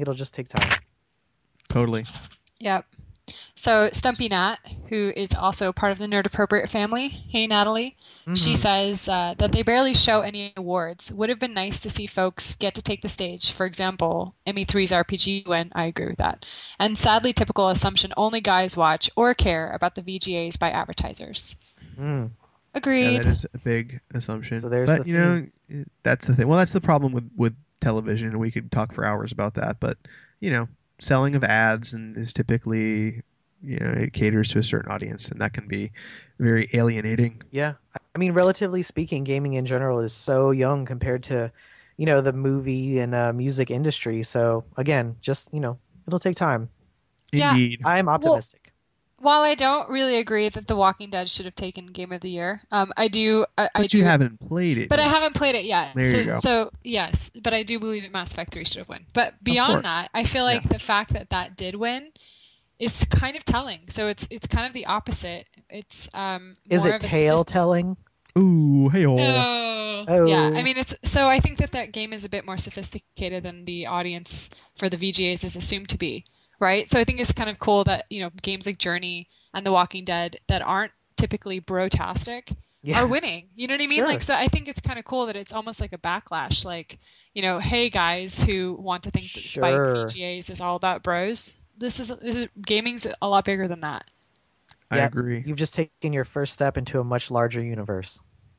Totally. Yep. So Stumpy Nat, who is also part of the Nerd Appropriate family, hey Natalie, she says that they barely show any awards. Would have been nice to see folks get to take the stage. For example, ME3's RPG win. I agree with that. And sadly, typical assumption: only guys watch or care about the VGAs by advertisers. Agreed. Yeah, that is a big assumption. So there's but that's the thing. Well, that's the problem with television, and we could talk for hours about that. But selling of ads is typically, it caters to a certain audience, and that can be very alienating. Yeah. I mean, relatively speaking, gaming in general is so young compared to, the movie and music industry. So again, just, it'll take time. Indeed. I am optimistic. While I don't really agree that The Walking Dead should have taken Game of the Year, I do. But you haven't played it. But I haven't played it yet. There you go. So yes, but I do believe that Mass Effect 3 should have won. But beyond that, I feel like the fact that did win is kind of telling. So it's kind of the opposite. It's is it tale telling? Ooh, hey oh. Yeah, I mean so I think that game is a bit more sophisticated than the audience for the VGAs is assumed to be, right? So I think it's kind of cool that games like Journey and The Walking Dead that aren't typically bro-tastic are winning. You know what I mean? Sure. Like, so I think it's kind of cool that it's almost like a backlash. Like, hey guys who want to think that Spike VGAs is all about bros. This is gaming's a lot bigger than that. I agree. You've just taken your first step into a much larger universe.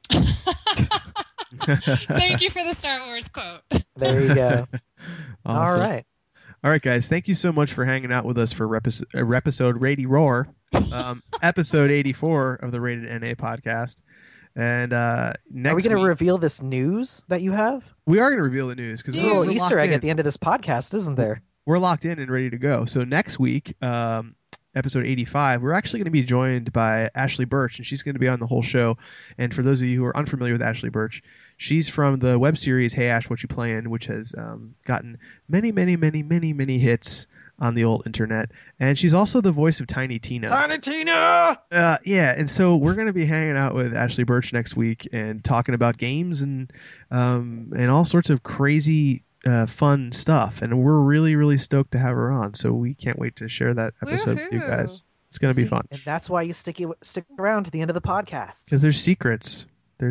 Thank you for the Star Wars quote. There you go. Awesome. All right, guys. Thank you so much for hanging out with us for episode Rated Roar, episode 84 of the Rated NA podcast. And next are we going week, to reveal this news that you have? We are going to reveal the news because there's a little Easter egg at the end of this podcast, isn't there? We're locked in and ready to go. So next week, episode 85, we're actually going to be joined by Ashley Birch, and she's going to be on the whole show. And for those of you who are unfamiliar with Ashley Birch, she's from the web series Hey Ash, What You Playin', which has gotten many, many, many, many, many hits on the old internet. And she's also the voice of Tiny Tina. Tiny Tina! Yeah, and so we're going to be hanging out with Ashley Birch next week and talking about games and all sorts of crazy fun stuff, and we're really, really stoked to have her on. So we can't wait to share that episode with you guys. It's going to be fun. And that's why you stick around to the end of the podcast. Because there's secrets.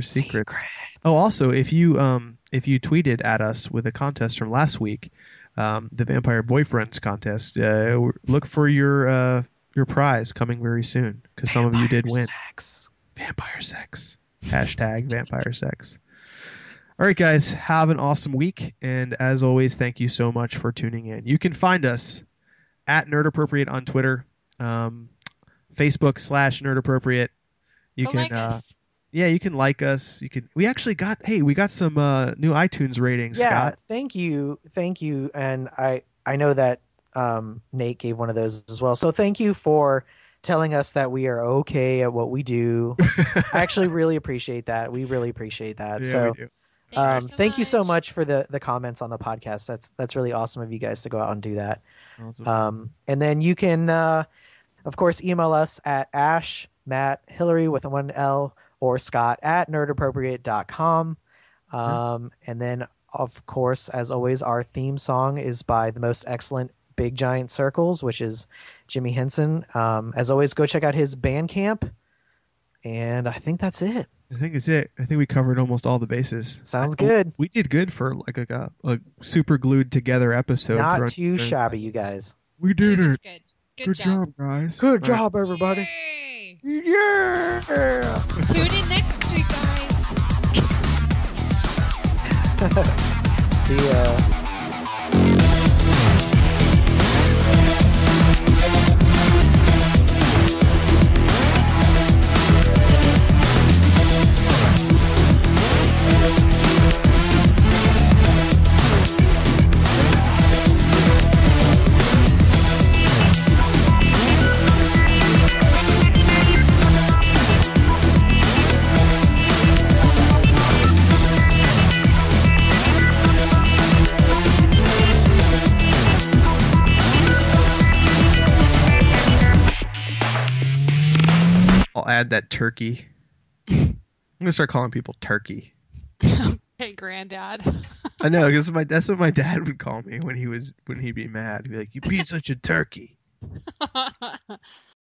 Oh, also, if you tweeted at us with a contest from last week, the Vampire Boyfriends contest, look for your prize coming very soon, because some of you did win. Vampire sex. Hashtag vampire sex. All right, guys, have an awesome week. And as always, thank you so much for tuning in. You can find us at Nerd Appropriate on Twitter, Facebook /Nerd Appropriate. You can like us. Yeah, you can like us. We got some new iTunes ratings, Scott. Thank you. And I know that Nate gave one of those as well. So thank you for telling us that we are okay at what we do. I actually really appreciate that. We really appreciate that. Yeah, so we do. Thank you so much for the comments on the podcast. That's really awesome of you guys to go out and do that. Awesome. And then you can, of course, email us at Ash, Matt, Hillary with one L, or Scott at nerdappropriate.com. And then, of course, as always, our theme song is by the most excellent Big Giant Circles, which is Jimmy Henson. As always, go check out his Bandcamp. And I think that's it. I think it's it. I think we covered almost all the bases. Sounds good. We did good for like a super glued together episode. Not too shabby, you guys. We did That's it. good. Good job, guys. Good All right. job, everybody. Yay! Yeah. Tune in next week, guys. See ya. I'll add that turkey. I'm gonna start calling people turkey. Hey, Granddad. I know, because that's what my dad would call me when he'd be mad. He'd be like, "You being such a turkey."